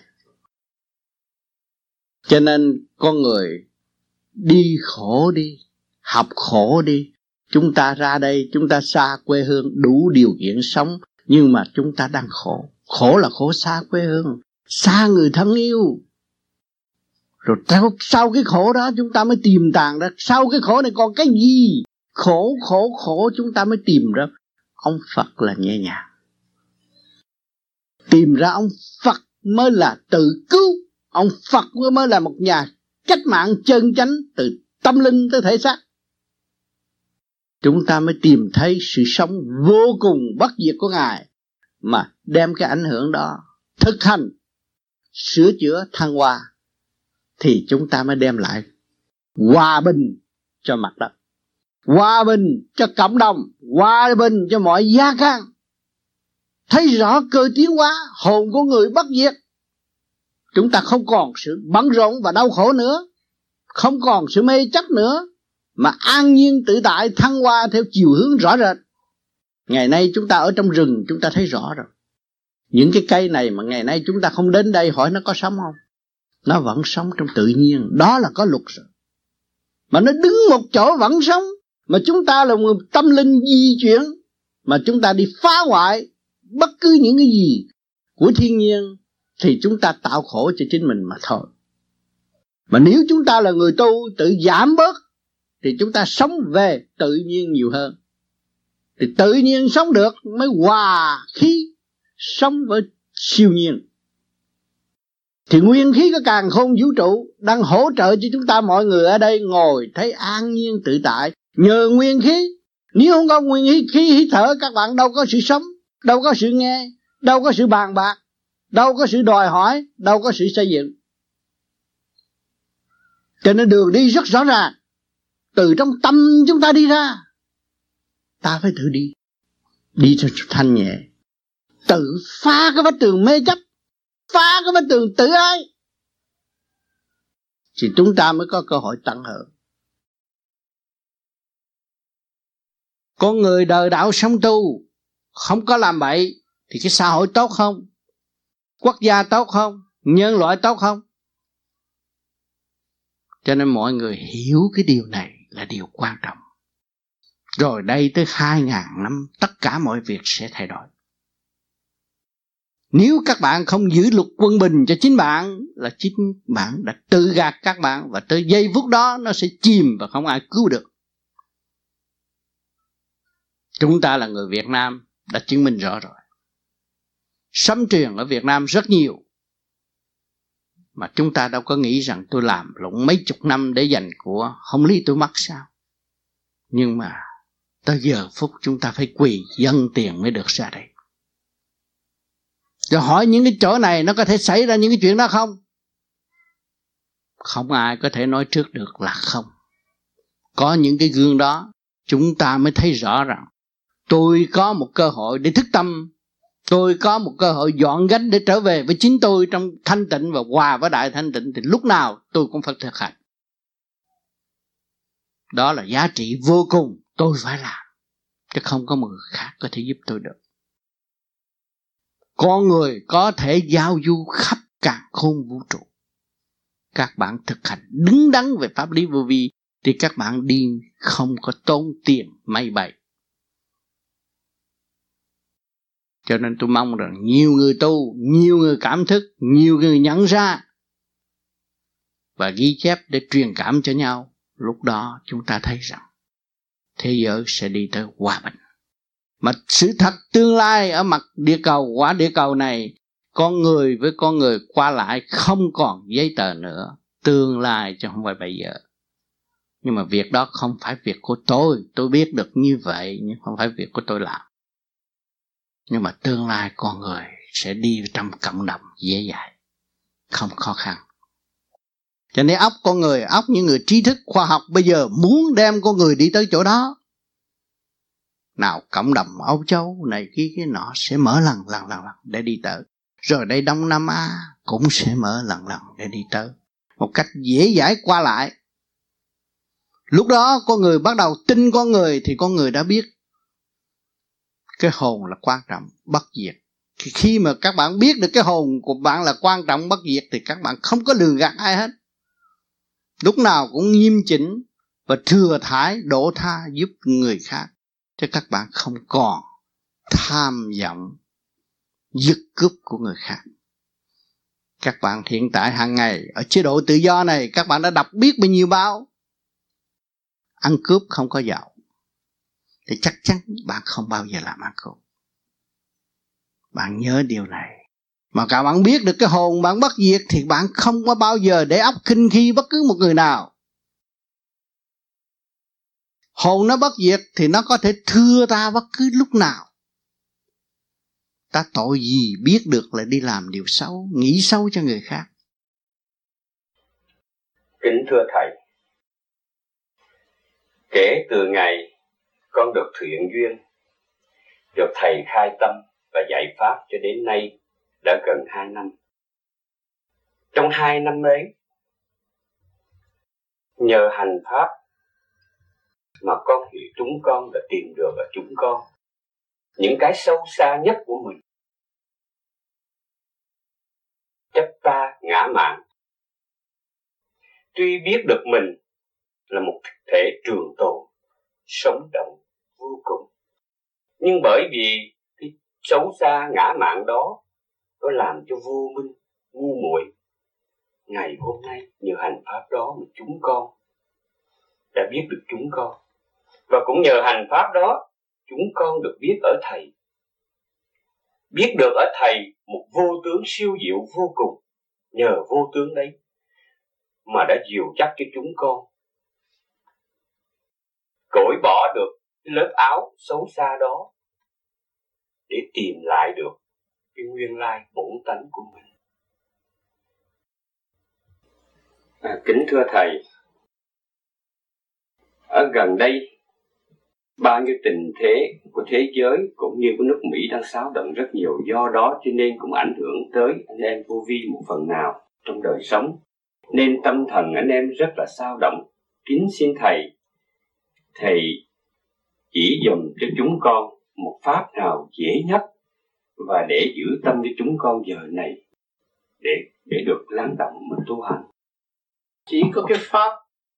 S13: Cho nên con người đi khổ đi, học khổ đi. Chúng ta ra đây, chúng ta xa quê hương đủ điều kiện sống, nhưng mà chúng ta đang khổ. Khổ là khổ xa quê hương, xa người thân yêu. Rồi sau cái khổ đó chúng ta mới tìm tàng ra, sau cái khổ này còn cái gì? Khổ chúng ta mới tìm ra ông Phật là nhẹ nhàng. Tìm ra ông Phật mới là tự cứu. Ông Phật mới là một nhà cách mạng chân chánh, từ tâm linh tới thể xác. Chúng ta mới tìm thấy sự sống vô cùng bất diệt của Ngài, mà đem cái ảnh hưởng đó thực hành sửa chữa thăng hoa, thì chúng ta mới đem lại hòa bình cho mặt đất, hòa bình cho cộng đồng, hòa bình cho mọi gia can. Thấy rõ cơ tiến hóa, hồn của người bất diệt. Chúng ta không còn sự bận rộn và đau khổ nữa, không còn sự mê chấp nữa, mà an nhiên tự tại thăng hoa theo chiều hướng rõ rệt. Ngày nay chúng ta ở trong rừng, chúng ta thấy rõ rồi. Những cái cây này mà ngày nay chúng ta không đến đây hỏi nó có sống không? Nó vẫn sống trong tự nhiên, đó là có luật rồi. Mà nó đứng một chỗ vẫn sống. Mà chúng ta là một tâm linh di chuyển, mà chúng ta đi phá hoại bất cứ những cái gì của thiên nhiên, thì chúng ta tạo khổ cho chính mình mà thôi. Mà nếu chúng ta là người tu tự giảm bớt, thì chúng ta sống về tự nhiên nhiều hơn. Thì tự nhiên sống được mới hòa khí sống với siêu nhiên. Thì nguyên khí của càn khôn vũ trụ đang hỗ trợ cho chúng ta, mọi người ở đây ngồi thấy an nhiên tự tại nhờ nguyên khí. Nếu không có nguyên khí hít thở, các bạn đâu có sự sống, đâu có sự nghe, đâu có sự bàn bạc, đâu có sự đòi hỏi, đâu có sự xây dựng. Cho nên đường đi rất rõ ràng, từ trong tâm chúng ta đi ra. Ta phải tự đi cho thanh nhẹ, tự phá cái vách tường mê chấp, phá cái vách tường tự ái, thì chúng ta mới có cơ hội tận hưởng. Con người đời đạo sống tu, không có làm bậy, thì cái xã hội tốt không? Quốc gia tốt không? Nhân loại tốt không? Cho nên mọi người hiểu cái điều này là điều quan trọng. Rồi đây tới 2000 năm, tất cả mọi việc sẽ thay đổi. Nếu các bạn không giữ luật quân bình cho chính bạn, là chính bạn đã tự gạt các bạn, và tới giây phút đó nó sẽ chìm và không ai cứu được. Chúng ta là người Việt Nam đã chứng minh rõ rồi. Sấm truyền ở Việt Nam rất nhiều, mà chúng ta đâu có nghĩ rằng tôi làm lụng mấy chục năm để dành của, không lý tôi mất sao. Nhưng mà tới giờ phút chúng ta phải quỳ dâng tiền mới được ra đây. Rồi hỏi những cái chỗ này nó có thể xảy ra những cái chuyện đó không? Không ai có thể nói trước được là không. Có những cái gương đó, chúng ta mới thấy rõ rằng tôi có một cơ hội để thức tâm, tôi có một cơ hội dọn gánh để trở về với chính tôi trong thanh tịnh và hòa với đại thanh tịnh, thì lúc nào tôi cũng phải thực hành. Đó là giá trị vô cùng tôi phải làm, chứ không có một người khác có thể giúp tôi được. Con người có thể giao du khắp càn khôn vũ trụ. Các bạn thực hành đứng đắn về pháp lý vô vi, thì các bạn đi không có tốn tiền may bày. Cho nên tôi mong rằng nhiều người tu, nhiều người cảm thức, nhiều người nhận ra và ghi chép để truyền cảm cho nhau. Lúc đó chúng ta thấy rằng thế giới sẽ đi tới hòa bình. Mà sự thật tương lai ở mặt địa cầu, quả địa cầu này, con người với con người qua lại không còn giấy tờ nữa. Tương lai chứ không phải bây giờ. Nhưng mà việc đó không phải việc của tôi biết được như vậy, nhưng không phải việc của tôi làm. Nhưng mà tương lai con người sẽ đi trong cộng đồng dễ dàng, không khó khăn. Cho nên óc con người, óc những người trí thức khoa học bây giờ muốn đem con người đi tới chỗ đó. Nào cộng đồng Âu Châu này kia cái nọ sẽ mở lần để đi tới. Rồi đây Đông Nam Á cũng sẽ mở lần để đi tới. Một cách dễ dãi qua lại. Lúc đó con người bắt đầu tin con người, thì con người đã biết cái hồn là quan trọng, bất diệt. Khi mà các bạn biết được cái hồn của bạn là quan trọng, bất diệt, thì các bạn không có lường gạt ai hết. Lúc nào cũng nghiêm chỉnh và thừa thải độ tha giúp người khác, chứ các bạn không còn tham vọng giật cướp của người khác. Các bạn hiện tại hàng ngày ở chế độ tự do này, các bạn đã đọc biết bao nhiêu báo. Ăn cướp không có giàu thì chắc chắn bạn không bao giờ làm ăn cướp. Bạn nhớ điều này. Mà các bạn biết được cái hồn bạn bất diệt thì bạn không có bao giờ để óc khinh khi bất cứ một người nào. Hồn nó bất diệt thì nó có thể thưa ta bất cứ lúc nào. Ta tội gì biết được là đi làm điều xấu, nghĩ xấu cho người khác.
S14: Kính thưa Thầy, kể từ ngày con được thiện duyên, được Thầy khai tâm và dạy Pháp cho đến nay đã gần 2 năm. Trong 2 năm ấy, nhờ hành Pháp mà con hiểu chúng con đã tìm được ở chúng con những cái sâu xa nhất của mình. Chấp ta ngã mạn. Tuy biết được mình là một thực thể trường tồn, sống động vô cùng, nhưng bởi vì cái xấu xa ngã mạn đó nó làm cho vô minh, ngu muội. Ngày hôm nay nhờ hành Pháp đó mà chúng con đã biết được chúng con. Và cũng nhờ hành Pháp đó chúng con được biết ở Thầy. Biết được ở Thầy một vô tướng siêu diệu vô cùng. Nhờ vô tướng đấy mà đã dìu dắt cho chúng con cởi bỏ được cái lớp áo xấu xa đó để tìm lại được cái nguyên lai bổn tánh của mình. Kính thưa Thầy, ở gần đây bao nhiêu tình thế của thế giới cũng như của nước Mỹ đang xáo động rất nhiều, do đó cho nên cũng ảnh hưởng tới anh em vô vi một phần nào trong đời sống, nên tâm thần anh em rất là xao động. Kính xin Thầy chỉ dùm cho chúng con một pháp nào dễ nhất và để giữ tâm cho chúng con giờ này để được lắng động mà tu hành.
S10: Chỉ có cái pháp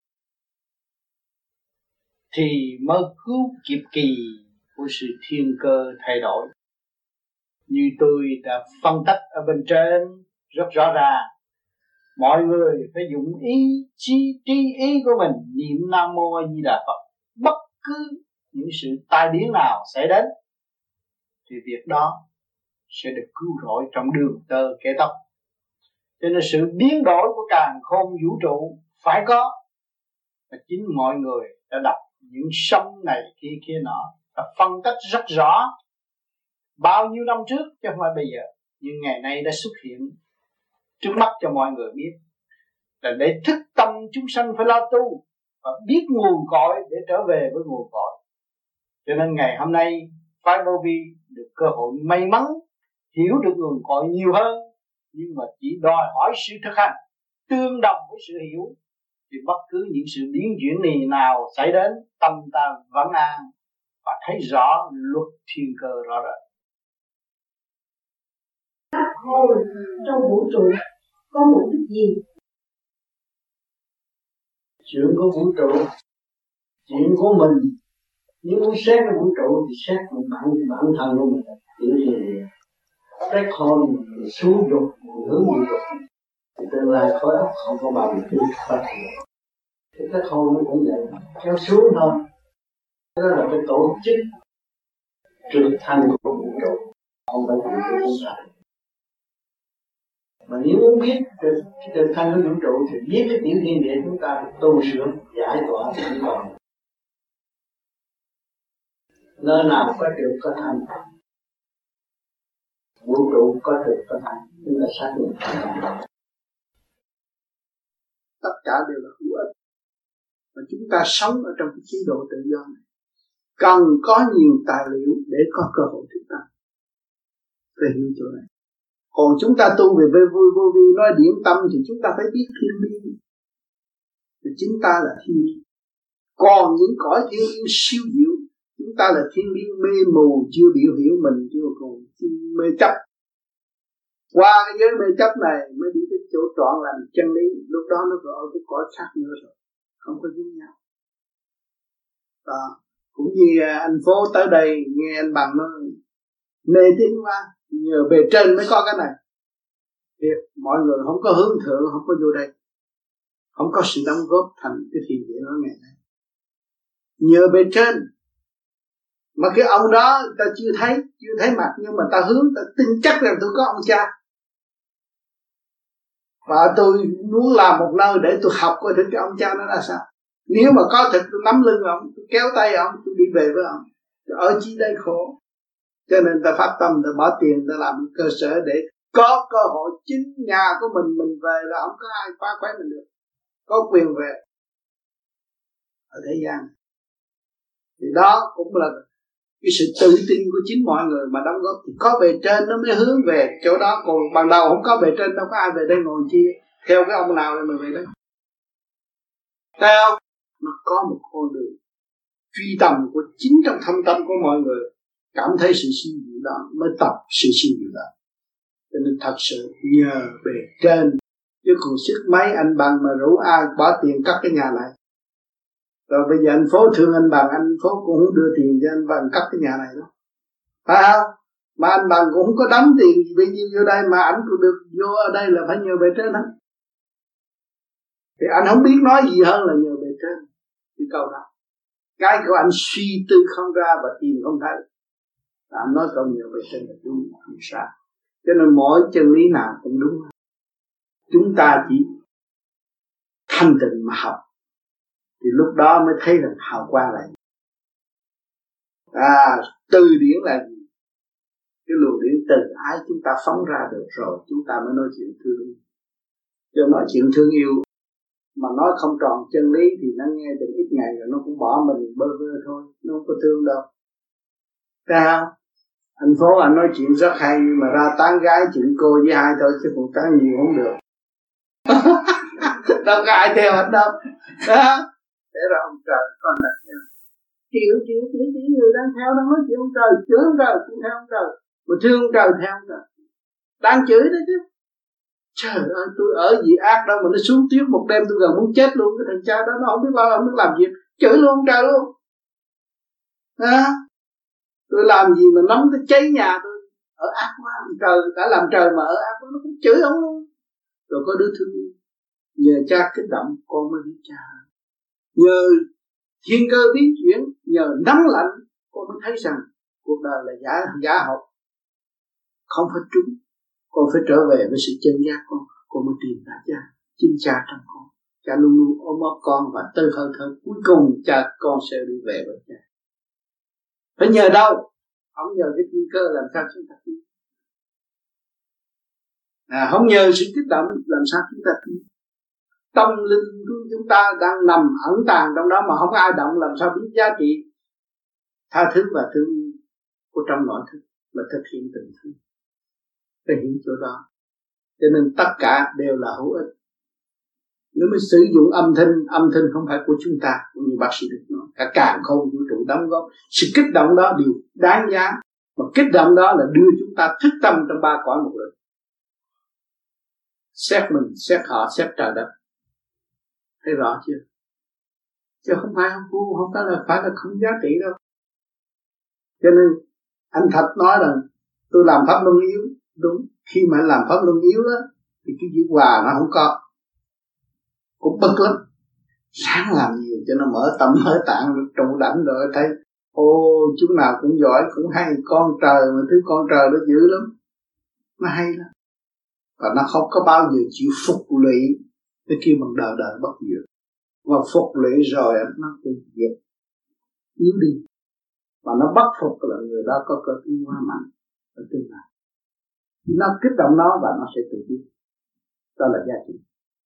S10: thì mới cứu kịp kỳ của sự thiên cơ thay đổi. Như tôi đã phân tích ở bên trên rất rõ ràng, mọi người phải dùng trí ý của mình niệm Nam Mô A Di Đà Phật. Bất cứ những sự tai biến nào xảy đến thì việc đó sẽ được cứu rỗi trong đường tơ kẻ tóc. Cho nên sự biến đổi của càn khôn vũ trụ phải có, và chính mọi người đã đọc những sông này kia nọ, đã phân tích rất rõ bao nhiêu năm trước chứ không phải bây giờ, nhưng ngày nay đã xuất hiện trước mắt cho mọi người biết, là để thức tâm chúng sanh phải lo tu và biết nguồn cội để trở về với nguồn cội. Cho nên ngày hôm nay phái Vô Vi được cơ hội may mắn hiểu được nguồn cội nhiều hơn, nhưng mà chỉ đòi hỏi sự thực hành tương đồng với sự hiểu, thì bất cứ những sự biến chuyển nào xảy đến, tâm ta vẫn an và thấy rõ luật thiên cơ rõ rệt.
S15: Pháp hồn trong vũ trụ có mục đích gì?
S10: Chuyện của vũ trụ, chuyện của mình. Nếu muốn xét cái vũ trụ thì xét một bản thân của mình. Kiểu gì cái hồn xuống dục, hướng vũ trụ, thì tương lai khối óc không có bao giờ được phát triển. Thì cái hồn nó cũng vậy, kéo xuống thôi. Đó là cái tổ chức trực thành của vũ trụ, không phải vũ trụ chúng ta. Mà nếu muốn biết cái trực thành của vũ trụ thì biết cái tiểu thiên địa chúng ta tu sửa giải tỏa thì không còn. Nơi nào có trực có thành, vũ trụ có trực có thành, chúng ta xác định.
S12: Tất cả đều là hữu ích. Và chúng ta sống ở trong cái chế độ tự do này, cần có nhiều tài liệu để có cơ hội thức tâm về hiểu chỗ này. Còn chúng ta tu về vô vi nói điển tâm thì chúng ta phải biết thiên liêng, thì chính ta là thiên liêng. Còn những cõi thiên liêng siêu diệu, chúng ta là thiên liêng mê mù, chưa biểu hiểu mình, chưa còn mê chấp. Qua cái giới mê chấp này mới đi tới chỗ trọn lành chân lý, lúc đó nó gọi cái cõi khác nữa rồi, không có giống nhau. Đó. Cũng như anh Phố tới đây nghe anh Bằng nói mê tín quá, nhờ bề trên mới có cái này.
S10: Việc mọi người không có hướng thượng, không có vô đây, không có sự đóng góp thành cái thiền viện ở ngày nay. Nhờ bề trên, mà cái ông đó ta chưa thấy mặt, nhưng mà ta hướng, ta tin chắc rằng tôi có ông cha, và tôi muốn làm một nơi để tôi học coi thử cái ông cha nó ra sao. Nếu mà có thật tôi nắm lưng ông, tôi kéo tay ông, tôi đi về với ông. Ở chi đây khổ. Cho nên ta phát tâm, ta bỏ tiền, ta làm cơ sở để có cơ hội chính nhà của mình về là không có ai phá quấy mình được, có quyền về ở thế gian. Thì đó cũng là cái sự tự tin của chính mọi người mà đóng góp. Thì có bề trên nó mới hướng về chỗ đó, còn ban đầu không có bề trên đâu có ai về đây ngồi chi theo cái ông nào để mình về đây. Theo nó có một con đường truy tầm của chính trong thâm tâm của mọi người, cảm thấy sự siêu diệu đó mới tập sự siêu diệu đó. Cho nên thật sự nhờ bề trên, chứ còn sức mấy anh Bằng mà rủ ai bỏ tiền cắt cái nhà này. Rồi bây giờ anh Phố thương anh Bằng, anh Phố cũng không đưa tiền cho anh Bằng cắt cái nhà này đâu, phải không? Mà anh Bằng cũng không có đóng tiền gì bao nhiêu vô đây, mà anh cũng được vô ở đây là phải nhờ bề trên đó. Thì anh không biết nói gì hơn là nhờ bề trên. Cái câu đó, cái của anh suy tư không ra và tìm không thấy, anh nói câu nhờ bề trên là đúng, không sai. Cho nên mỗi chân lý nào cũng đúng. Chúng ta chỉ thanh tịnh mà học, thì lúc đó mới thấy rằng hào quang là gì. Từ điển là gì? Cái luồng điển từ ái chúng ta phóng ra được rồi, chúng ta mới nói chuyện thương yêu. Cho nói chuyện thương yêu mà nói không tròn chân lý thì nó nghe được ít ngày rồi nó cũng bỏ mình bơ vơ thôi, nó không có thương đâu. Thấy không? Anh Phố anh nói chuyện rất hay, nhưng mà ra tán gái chuyện cô với hai thôi, chứ còn tán nhiều không được. Đâu có ai theo anh đâu. Đó. Để ra ông trời con là theo. Chịu người đang theo đang nói chuyện ông trời, chửi ông trời cũng theo ông trời, mà thương ông trời theo ông trời. Đang chửi đó chứ. Trời ơi, tôi ở gì ác đâu mà nó xuống tuyết một đêm tôi gần muốn chết luôn. Cái thằng cha đó nó không biết lo, không biết làm gì, chửi luôn ông trời luôn. Tôi làm gì mà nóng tới cháy nhà tôi, ở ác quá, trời đã làm trời mà ở ác quá, nó cũng chửi ông luôn. Rồi có đứa thương yêu, nhờ cha kích động con mới biết cha, nhờ thiên cơ biến chuyển, nhờ nắng lạnh con mới thấy rằng cuộc đời là giả học, không phải trúng. Con phải trở về với sự chân giác con mới tìm ra cha, chính cha trong con. Cha luôn luôn ôm ấp con, và tới hơi thở cuối cùng cha con sẽ đi về với cha. Phải nhờ đâu? Không nhờ cái thiên cơ làm sao chúng ta tin. Không nhờ sự kích động làm sao chúng ta tin. Tâm linh của chúng ta đang nằm ẩn tàng trong đó mà không ai động, làm sao biết giá trị tha thứ và thương yêu của trong nội thức mà thực hiện tình thương. Phải hiểu chỗ đó. Cho nên tất cả đều là hữu ích. Nếu mới sử dụng âm thanh không phải của chúng ta, cũng như bác sĩ được nói, cả càn khôn vũ trụ đóng góp. Sự kích động đó đều đáng giá, mà kích động đó là đưa chúng ta thức tâm trong ba cõi một lượt. Xét mình, xét họ, xét trời đất. Thấy rõ chưa? Chứ không phải không phải là không giá trị đâu. Cho nên anh Thạch nói rằng tôi làm pháp luân yếu. Đúng, khi mà làm pháp luân yếu đó thì cái chữ hòa nó không có, cũng bực lắm. Sáng làm gì cho nó mở tâm mở tạng trụ đảnh rồi thấy chú nào cũng giỏi cũng hay, con trời mà thứ con trời nó dữ lắm, nó hay lắm, và nó không có bao giờ chịu phục lụy cái kia bằng đời bất diệt. Và phục lụy rồi nó cũng diệt yếu đi, mà nó bất phục là người đó có cơ tiến hóa mạnh ở tương lai. Nó kích động nó và nó sẽ tự nhiên. Đó là giá trị.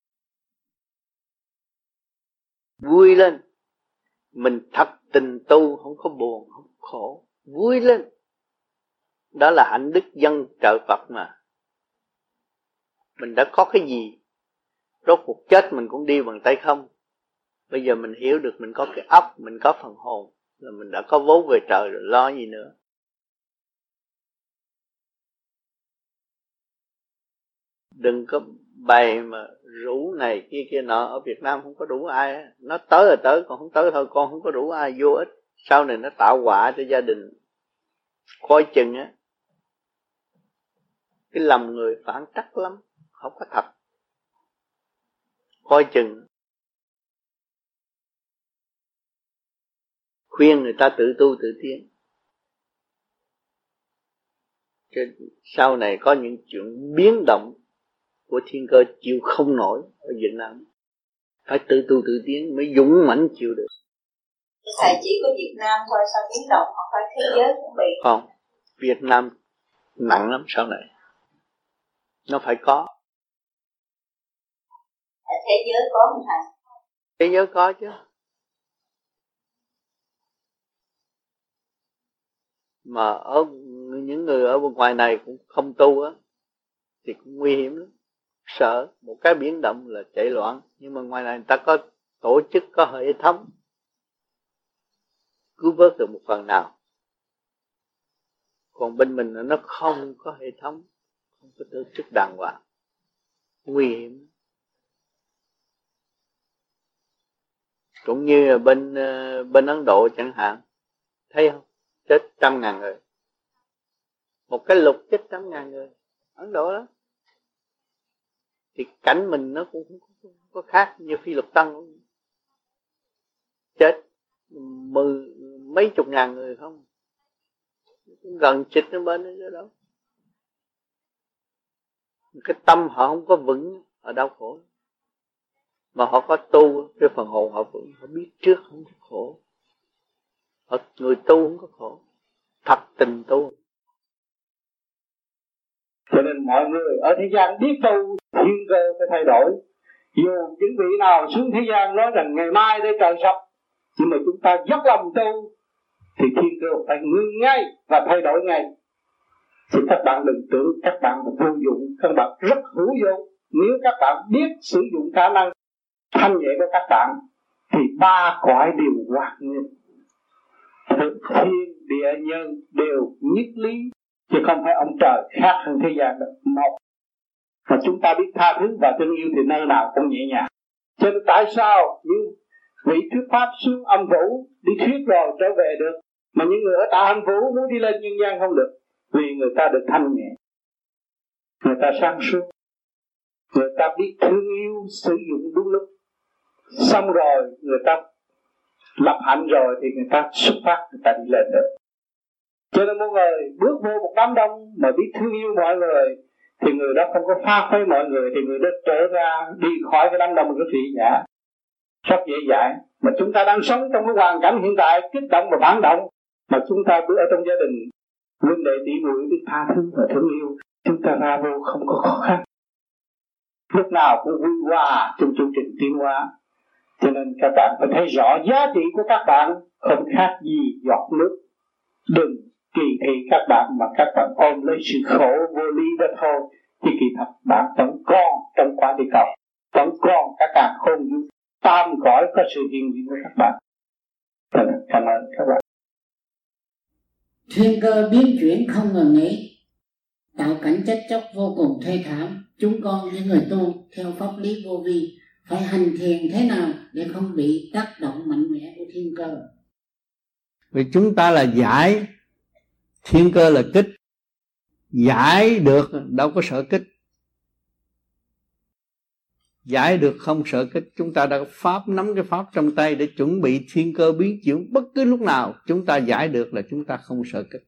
S13: Vui lên, mình thật tình tu, không có buồn, không khổ, vui lên. Đó là hạnh đức dân trợ Phật mà. Mình đã có cái gì, rốt cuộc chết mình cũng đi bằng tay không. Bây giờ mình hiểu được mình có cái óc, mình có phần hồn, là mình đã có vốn về trời rồi, lo gì nữa. Đừng có bày mà rủ này kia nọ. Ở Việt Nam không có rủ ai. Nó tới là tới, còn không tới thôi. Con không có rủ ai, vô ích. Sau này nó tạo họa cho gia đình. Coi chừng á. Cái lòng người phản trắc lắm. không có thật. Coi chừng. Khuyên người ta tự tu tự tiến. Chứ sau này có những chuyện biến động của thiên cơ chịu không nổi ở Việt Nam, phải tự tu tự tiến mới dũng mãnh chịu được.
S7: Thầy chỉ có Việt Nam thôi, sao biến động không phải thế giới cũng bị?
S13: Không, Việt Nam nặng lắm sau này, nó phải có.
S7: Thế giới có không thầy?
S13: Thế giới có chứ, mà ở những người ở bên ngoài này cũng không tu á thì cũng nguy hiểm lắm, sợ một cái biến động là chạy loạn. Nhưng mà ngoài này người ta có tổ chức, có hệ thống cứu vớt được một phần nào. Còn bên mình nó không có hệ thống, không có tổ chức đàng hoàng, nguy hiểm. Cũng như là bên Ấn Độ chẳng hạn, thấy không, chết 100.000 người, một cái lục chết 100.000 người Ấn Độ đó. Thì cảnh mình nó cũng không có khác như Phi Lục Tân, chết mấy chục ngàn người không, gần chịch nó bên đó đâu. Cái tâm họ không có vững, họ đau khổ. Mà họ có tu, cái phần hồn họ vững, họ biết trước không có khổ. Người tu không có khổ, thật tình tu.
S16: Cho nên mọi người ở thế gian biết tu, thiên cơ phải thay đổi. Dù những vị nào xuống thế gian nói rằng ngày mai đây trời sập, nhưng mà chúng ta dốc lòng tu thì thiên cơ phải ngưng ngay và thay đổi ngay. Thì các bạn đừng tưởng các bạn vô dụng, các bạn rất hữu dụng. Nếu các bạn biết sử dụng khả năng thanh nhẹ của các bạn thì ba cõi đều hoạt nguyên, thiên địa nhân đều nhất lý, chứ không phải ông trời khác hơn thế gian được. Một, mà chúng ta biết tha thứ và thương yêu thì nơi nào cũng nhẹ nhàng. Cho nên tại sao những vị thuyết pháp xuống âm phủ đi thuyết rồi trở về được, mà những người ở tại âm phủ muốn đi lên nhân gian không được? Vì người ta được thanh nhẹ, người ta sáng suốt, người ta biết thương yêu, sử dụng đúng lúc. Xong rồi người ta lập hạnh rồi thì người ta xuất phát, người ta đi lên được. Cho nên mọi người bước vô một đám đông mà biết thương yêu mọi người thì người đó không có phá phái mọi người, thì người đó trở ra đi khỏi cái đám đông của thị giả rất dễ dãi. Mà chúng ta đang sống trong cái hoàn cảnh hiện tại kích động và phản động, mà chúng ta bước ở trong gia đình huynh đệ tỷ muội biết tha thứ và thương yêu, chúng ta ra vô không có khó khăn, lúc nào cũng vui hòa trong chương trình tiến hóa. Cho nên các bạn phải thấy rõ giá trị của các bạn không khác gì giọt nước. Đừng kỳ thị các bạn mà các bạn ôm lấy sự khổ vô lý đó thôi, thì kỳ thật bạn vẫn còn trong quả địa cầu, vẫn còn các càng khôn vũ tam cõi có sự hiện diện của các bạn. Cảm ơn các bạn.
S17: Thiên cơ biến chuyển không ngừng nghỉ, tạo cảnh chết chóc vô cùng thê thảm. Chúng con những người tu theo pháp lý vô vi phải hành thiền thế nào để không bị tác động mạnh mẽ của thiên cơ?
S13: Vì chúng ta là giải, thiên cơ là kích. Giải được đâu có sợ kích. Giải được không sợ kích. Chúng ta đã có pháp, nắm cái pháp trong tay để chuẩn bị thiên cơ biến chuyển bất cứ lúc nào. Chúng ta giải được là chúng ta không sợ kích.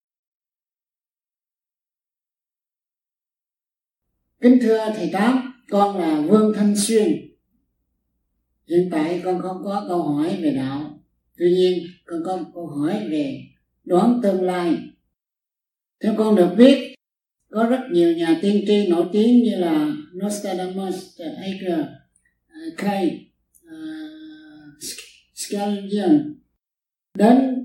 S17: Kính thưa Thầy Tám, con là Vương Thanh Xuyên. Hiện tại con không có câu hỏi về đạo. Tuy nhiên con có câu hỏi về đoán tương lai. Theo con được biết, có rất nhiều nhà tiên tri nổi tiếng như là Nostradamus, Edgar Cay, Scallion đến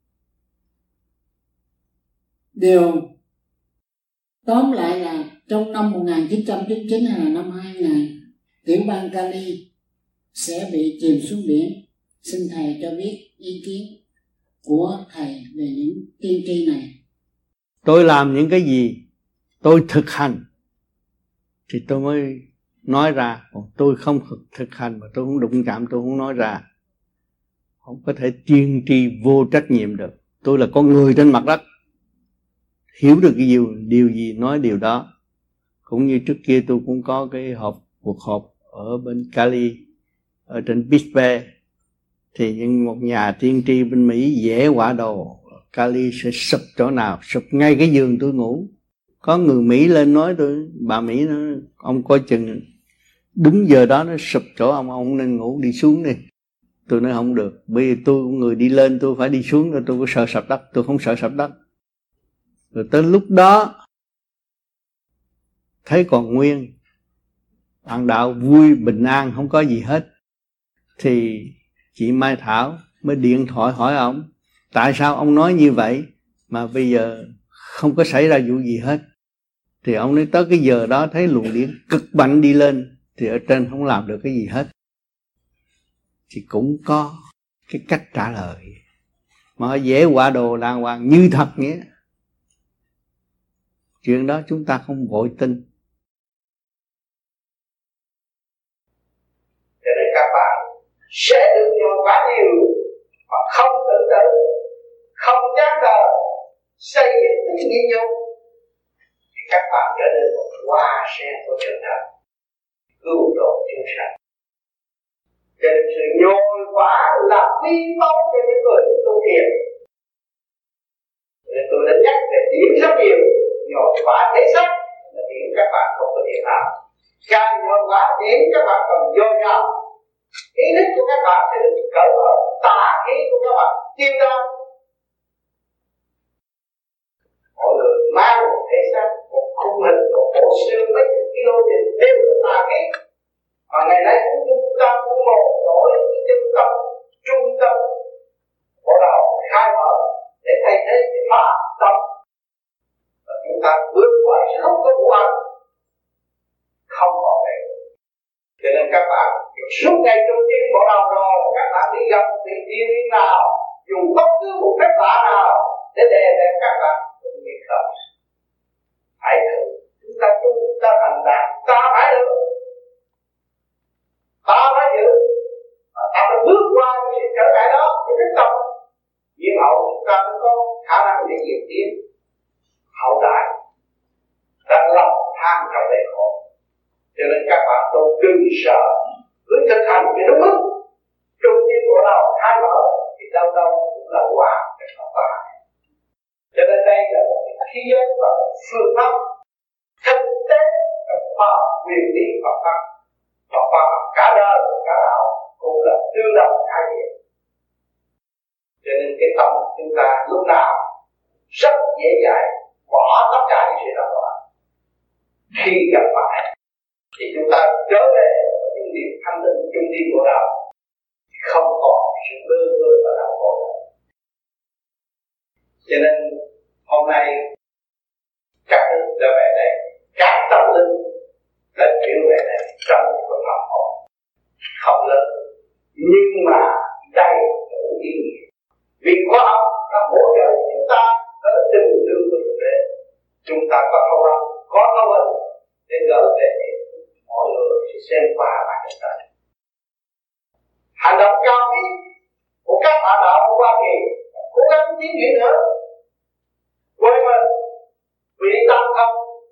S17: đều tóm lại là trong năm 1999 hay là năm 2000, tiểu bang Cali sẽ bị chìm xuống biển. Xin Thầy cho biết ý kiến của Thầy về những tiên tri này.
S13: Tôi làm những cái gì, tôi thực hành thì tôi mới nói ra. Còn tôi không thực hành mà tôi không đụng chạm, tôi không nói ra. Không có thể tiên tri vô trách nhiệm được. Tôi là con người trên mặt đất, hiểu được cái điều gì nói điều đó. Cũng như trước kia tôi cũng có cái cuộc họp ở bên Cali, ở trên Beach Bay, thì những một nhà tiên tri bên Mỹ vẽ quả đồ Cali sẽ sụp chỗ nào, sụp ngay cái giường tôi ngủ. Có người Mỹ lên nói tôi, bà Mỹ nói ông coi chừng đúng giờ đó nó sụp chỗ ông nên ngủ, đi xuống đi. Tôi nói không được, bởi vì tôi người đi lên tôi phải đi xuống, rồi tôi có sợ sập đất, tôi không sợ sập đất. Rồi tới lúc đó thấy còn nguyên, bạn đạo vui bình an không có gì hết, thì chị Mai Thảo mới điện thoại hỏi ông tại sao ông nói như vậy mà bây giờ không có xảy ra vụ gì hết. Thì ông nói tới cái giờ đó thấy luồng điển cực mạnh đi lên thì ở trên không làm được cái gì hết. Thì cũng có cái cách trả lời mà họ vẽ quả đồ đàng hoàng như thật nghĩa. Chuyện đó chúng ta không vội tin.
S18: Cho nên các bạn sẽ được nhiều quá nhiều mà không tự tử, không chán đời, xây dựng tính nghĩa nhung, thì các bạn trở nên một hoa sen của trường thành, cứu độ chúng sanh. Cho nên sự nhồi quá là quy tố cho những người tu thiền. Nên tôi đã nhắc về điểm rất nhiều. Nhồi quá thể xác là điểm các bạn không có điểm nào. Càng nhồi quá điểm các bạn còn dồi dào. Ý thức của các bạn sẽ được cởi mở, tà khí của các bạn tiêu tan. Mọi người mang một thể xác, một khung hình, một bộ xương mấy chục kilo thì đều là tà khí. Mà ngày nay chúng ta cũng một đổi cái trung tâm bộ đầu khai mở để thay thế cái phạm tâm, và chúng ta bước qua lúc có vụ ăn không còn vậy. Cho nên các bạn suốt ngày trong chân bộ đầu rồi, các bạn đi gặp vị thiên liên nào, dùng bất cứ một phép lạ nào để đè bẹp các bạn cũng như không. Hãy thử, chúng ta tu, ta thành đạt, ta phải được, ta phải giữ, và ta phải bước qua những sự trở ngại đó để tiếp tục. Nhưng hậu chúng ta mới có khả năng để diễn tiến hậu đại đang lòng tham trong bể khổ. Cho nên các bạn tu đừng sợ, cứ thực hành cái đúng mức, trung tâm của nào khai mở thì đâu đâu cũng là quả để không phải. Cho nên đây là một cái khí giới và một phương pháp thực tế và quyền lý Phật pháp, và khoa học cả đời cả đạo cũng là tương đồng khái niệm. Cho nên cái tâm chúng ta lúc nào rất dễ dãi bỏ tất cả những sự động loạn. Khi gặp phải thì chúng ta trở về với những điều thanh tịnh trung tâm của đạo, không còn sự bơ vơ và đau khổ nữa. Cho nên hôm nay các đức đã về đây, các tâm linh đã chuyển về đây trong một cái phòng hồn không lớn, nhưng mà đầy đủ ý nghĩa. Vì khoa học đã hỗ trợ chúng ta ở từng đường của thực tế. Chúng ta có thâu đau, có thâu hình để gỡ về mọi người sẽ xem qua bản thân ta. Hành động cao quý của các bạn đạo của Hoa Kỳ cố gắng tiến triển nữa. Với mình vì tâm không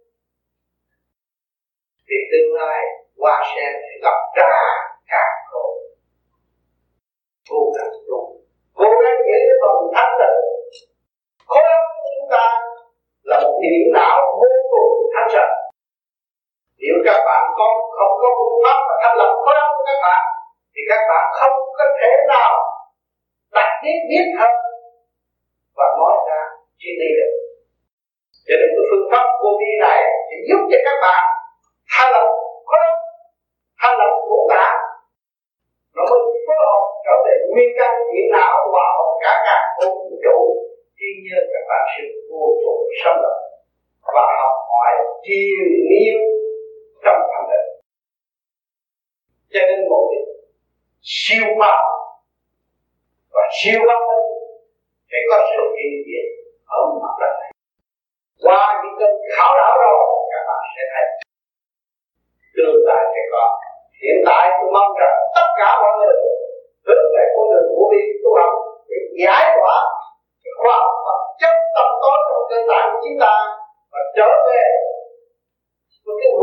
S18: thì tương lai Hoa Sen sẽ gặp ra càng khổ. Cố gắng tu, cố gắng giữ cái phần thanh tịnh. Khối óc của chúng ta là một điện não vô cùng thanh sạch. Nếu các bạn không có phương pháp và thanh lập khối óc của các bạn thì các bạn không có thể nào đặt biết hơn và nói ra chuyện này được. Cho nên cái phương pháp vô vi này sẽ giúp cho các bạn thanh lập khối óc, thanh lập ngũ tạng, nó mới phối hợp trở về nguyên căn điện não hòa hợp cả vũ trụ. Tuy nhiên các bạn sẽ vô cùng sống động và học hỏi triền miên trong thanh định. Cho nên một cái siêu khoa và siêu văn minh phải có sự hiện diện ở mặt đất này. Qua những cơn khảo đảo rồi các bạn sẽ thấy tương lai sẽ có. Hiện tại tôi mong rằng tất cả mọi người hướng về con đường của vi tu học để giải tỏa khoa học và chất tâm tối trong cơ thể của chúng ta và trở về với cái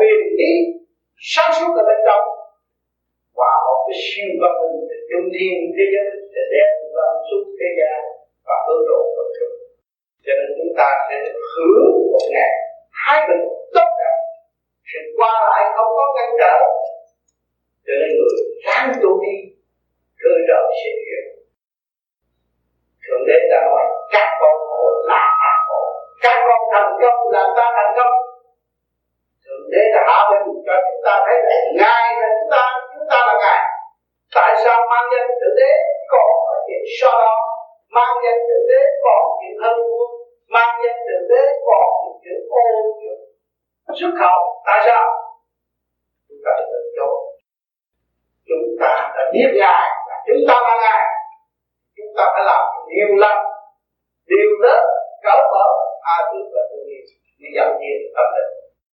S18: nghĩ sáng suốt ở bên trong và một cái siêu văn minh trung thiên thế giới để đem văn suốt thế gian và hướng độ con người. Cho nên chúng ta sẽ hưởng một ngày hai bình tốt đẹp, sự qua lại không có ngăn trở. Cho nên người ráng tu đi, cơ trợ sẽ hiện. Thượng Đế đã nói các con khổ là ác khổ, các con thành công là ta thành công. Thượng Đế đã hạ bình cho chúng ta thấy là Ngài là chúng ta là Ngài. Tại sao mang danh Thượng Đế còn có chuyện so đo, mang danh Thượng Đế còn chuyện hơn thua, mang danh Thượng Đế còn chuyện ô chuyện xuất khẩu? Tại sao? Chúng ta tự chối. Chúng ta đã biết Ngài là chúng ta là Ngài. Chúng ta phải làm nhiều lần, điều lớn, cỡ mở, tha thứ và thương yêu để dẫn dắt tâm linh.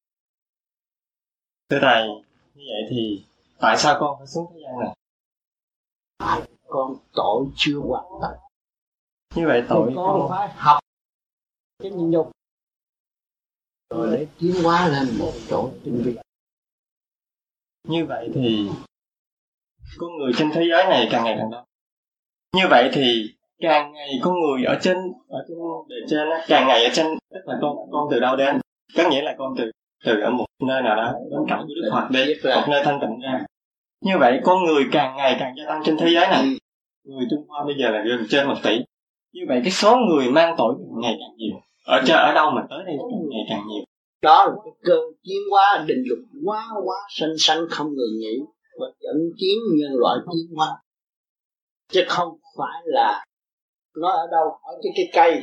S19: Thưa Thầy, như vậy thì tại sao con phải xuống thế gian này?
S13: Con tội chưa hoàn tất.
S19: Như vậy tội
S13: thì con phải học cái nhịn nhục rồi để tiến hóa lên một chỗ tinh vi.
S19: Như vậy thì con người trên thế giới này càng ngày càng đông. Như vậy thì càng ngày con người ở trên bề trên á, càng ngày ở trên, tức là con từ đâu đến? Có nghĩa là con từ ở một nơi nào đó đến cạnh của Đức Phật đi, một nơi thanh tịnh ra. Như vậy con người càng ngày càng gia tăng trên thế giới này. Người Trung Hoa bây giờ là gần trên 1 tỷ. Như vậy cái số người mang tội càng ngày càng nhiều. Ở đâu mà tới đây càng ngày càng nhiều.
S13: Đó là cái cơ tiến hóa định luật hóa sanh không ngừng nghỉ và dẫn tiến nhân loại tiến hóa. Chứ không phải là nó ở đâu ở cái cây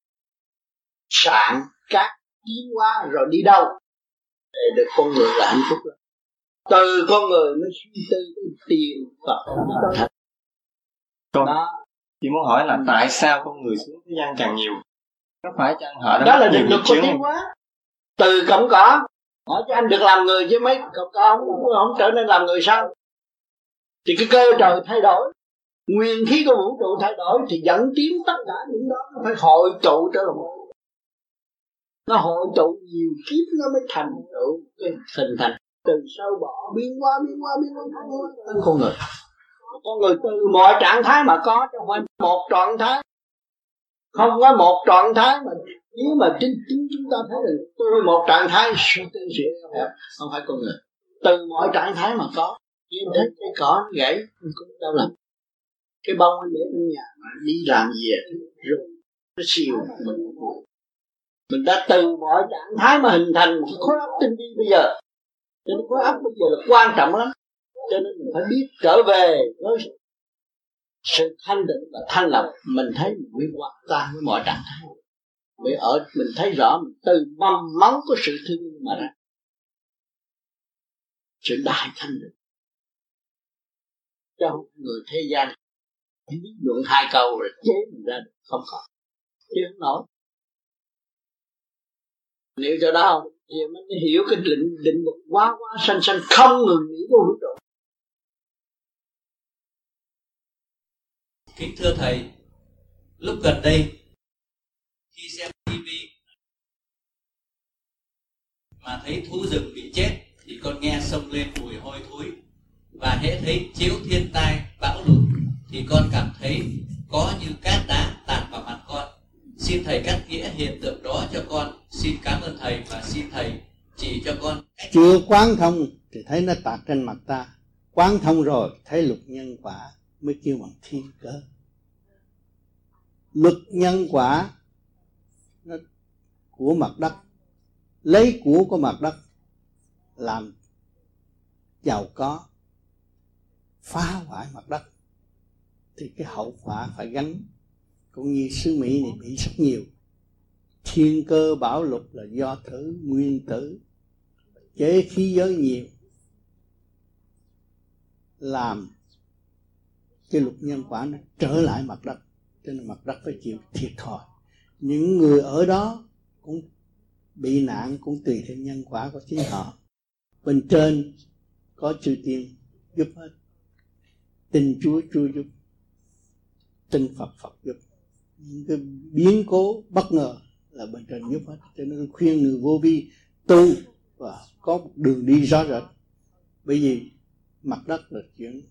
S13: sạn cát tiến hóa rồi đi đâu để được con người là hạnh phúc đó. Từ con người mới suy tư tiền Phật thật.
S19: Con chỉ muốn hỏi là tại sao con người xuống thế gian càng nhiều? Có phải chăng họ
S13: đó là định luật của tiến hóa. Từ cọng cỏ hỏi cho anh được làm người chứ mấy cọng cỏ không trở nên làm người sao? Thì cái cơ trời thay đổi, nguyên khí của vũ trụ thay đổi thì dẫn tiến tất cả những đó nó phải hội tụ trở lại một. Nó hội tụ nhiều kiếp nó mới thành tựu cái hình thành từ sâu bọ biến hóa đến con người. Con người từ mọi trạng thái mà có, chứ không phải một trạng thái. Không có một trạng thái mà nếu mà chính chúng ta thấy là tôi một trạng thái không phải con người. Từ mọi trạng thái mà có. Em thấy cái cỏ nó gãy cũng đâu làm. Cái bông anh để trong nhà mà đi làm gì rồi nó siêu mình đã từ mọi trạng thái mà hình thành cái khối óc tinh vi bây giờ. Cho nên khối óc bây giờ là quan trọng lắm. Cho nên mình phải biết trở về với sự thanh định và thanh lọc. Mình thấy mình mới hòa tan với mọi trạng thái. Để ở mình thấy rõ mình từ mầm móng của sự thương mà ra. Sự đại thanh định. Cho người thế gian lý luận 2 câu rồi chế mình ra được. Không có. Chứ không nổi. Nếu cho đó không thì mình hiểu cái định luật quá sanh không ngừng nghỉ của vũ trụ.
S20: Kính thưa Thầy, lúc gần đây khi xem TV mà thấy thú rừng bị chết thì con nghe xông lên mùi hôi thối, và hễ thấy chiếu thiên tai bão lụt thì con cảm thấy có như cát đá tạt vào mặt con. Xin Thầy cắt nghĩa hiện tượng đó cho con. Xin cảm ơn Thầy và xin Thầy chỉ cho con.
S13: Chưa quán thông thì thấy nó tạt trên mặt ta. Quán thông rồi thấy luật nhân quả mới kêu bằng thiên cơ. Luật nhân quả nó của mặt đất, lấy của mặt đất làm giàu có, phá hoại mặt đất thì cái hậu quả phải gánh. Cũng như xứ Mỹ này bị rất nhiều. Thiên cơ bão lụt là do thử nguyên tử chế khí giới nhiều, làm cái luật nhân quả nó trở lại mặt đất. Cho nên mặt đất phải chịu thiệt thòi. Những người ở đó cũng bị nạn, cũng tùy theo nhân quả của chính họ. Bên trên có chư tiên giúp hết. Tin Chúa giúp, tin Phật giúp. Những cái biến cố bất ngờ là bên trên giúp hết. Cho nên khuyên người vô vi tu và có có một đường đi rõ rệt. Bởi vì mặt đất là chuyện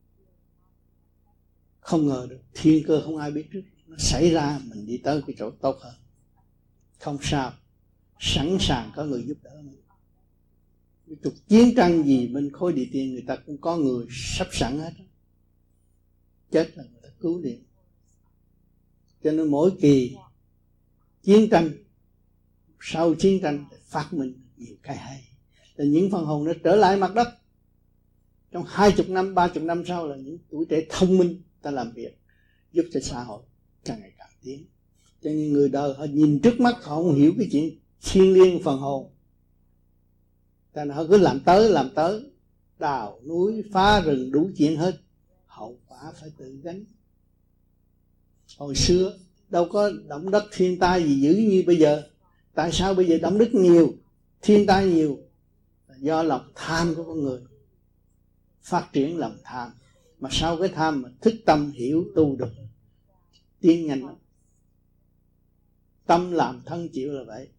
S13: không ngờ được, thiên cơ không ai biết trước, nó xảy ra mình đi tới cái chỗ tốt hơn. Không sao, sẵn sàng có người giúp đỡ mình. Cái cuộc chiến tranh gì bên khối địa tiền người ta cũng có người sắp sẵn hết, chết là người ta cứu liền. Cho nên mỗi kỳ chiến tranh, sau chiến tranh phát minh nhiều cái hay, là những phần hồn nó trở lại mặt đất. Trong 20 năm, 30 năm sau là những tuổi trẻ thông minh ta làm việc giúp cho xã hội càng ngày càng tiến. Cho nên người đời họ nhìn trước mắt họ không hiểu cái chuyện thiêng liêng phần hồn, cho nên họ cứ làm tới, đào núi phá rừng đủ chuyện hết, hậu quả phải tự gánh. Hồi xưa đâu có động đất thiên tai gì dữ như bây giờ. Tại sao bây giờ động đất nhiều, thiên tai nhiều? Là do lòng tham của con người, phát triển lòng tham. Mà sau cái tham mà thức tâm hiểu tu được, tiến nhanh lắm. Tâm làm thân chịu là vậy.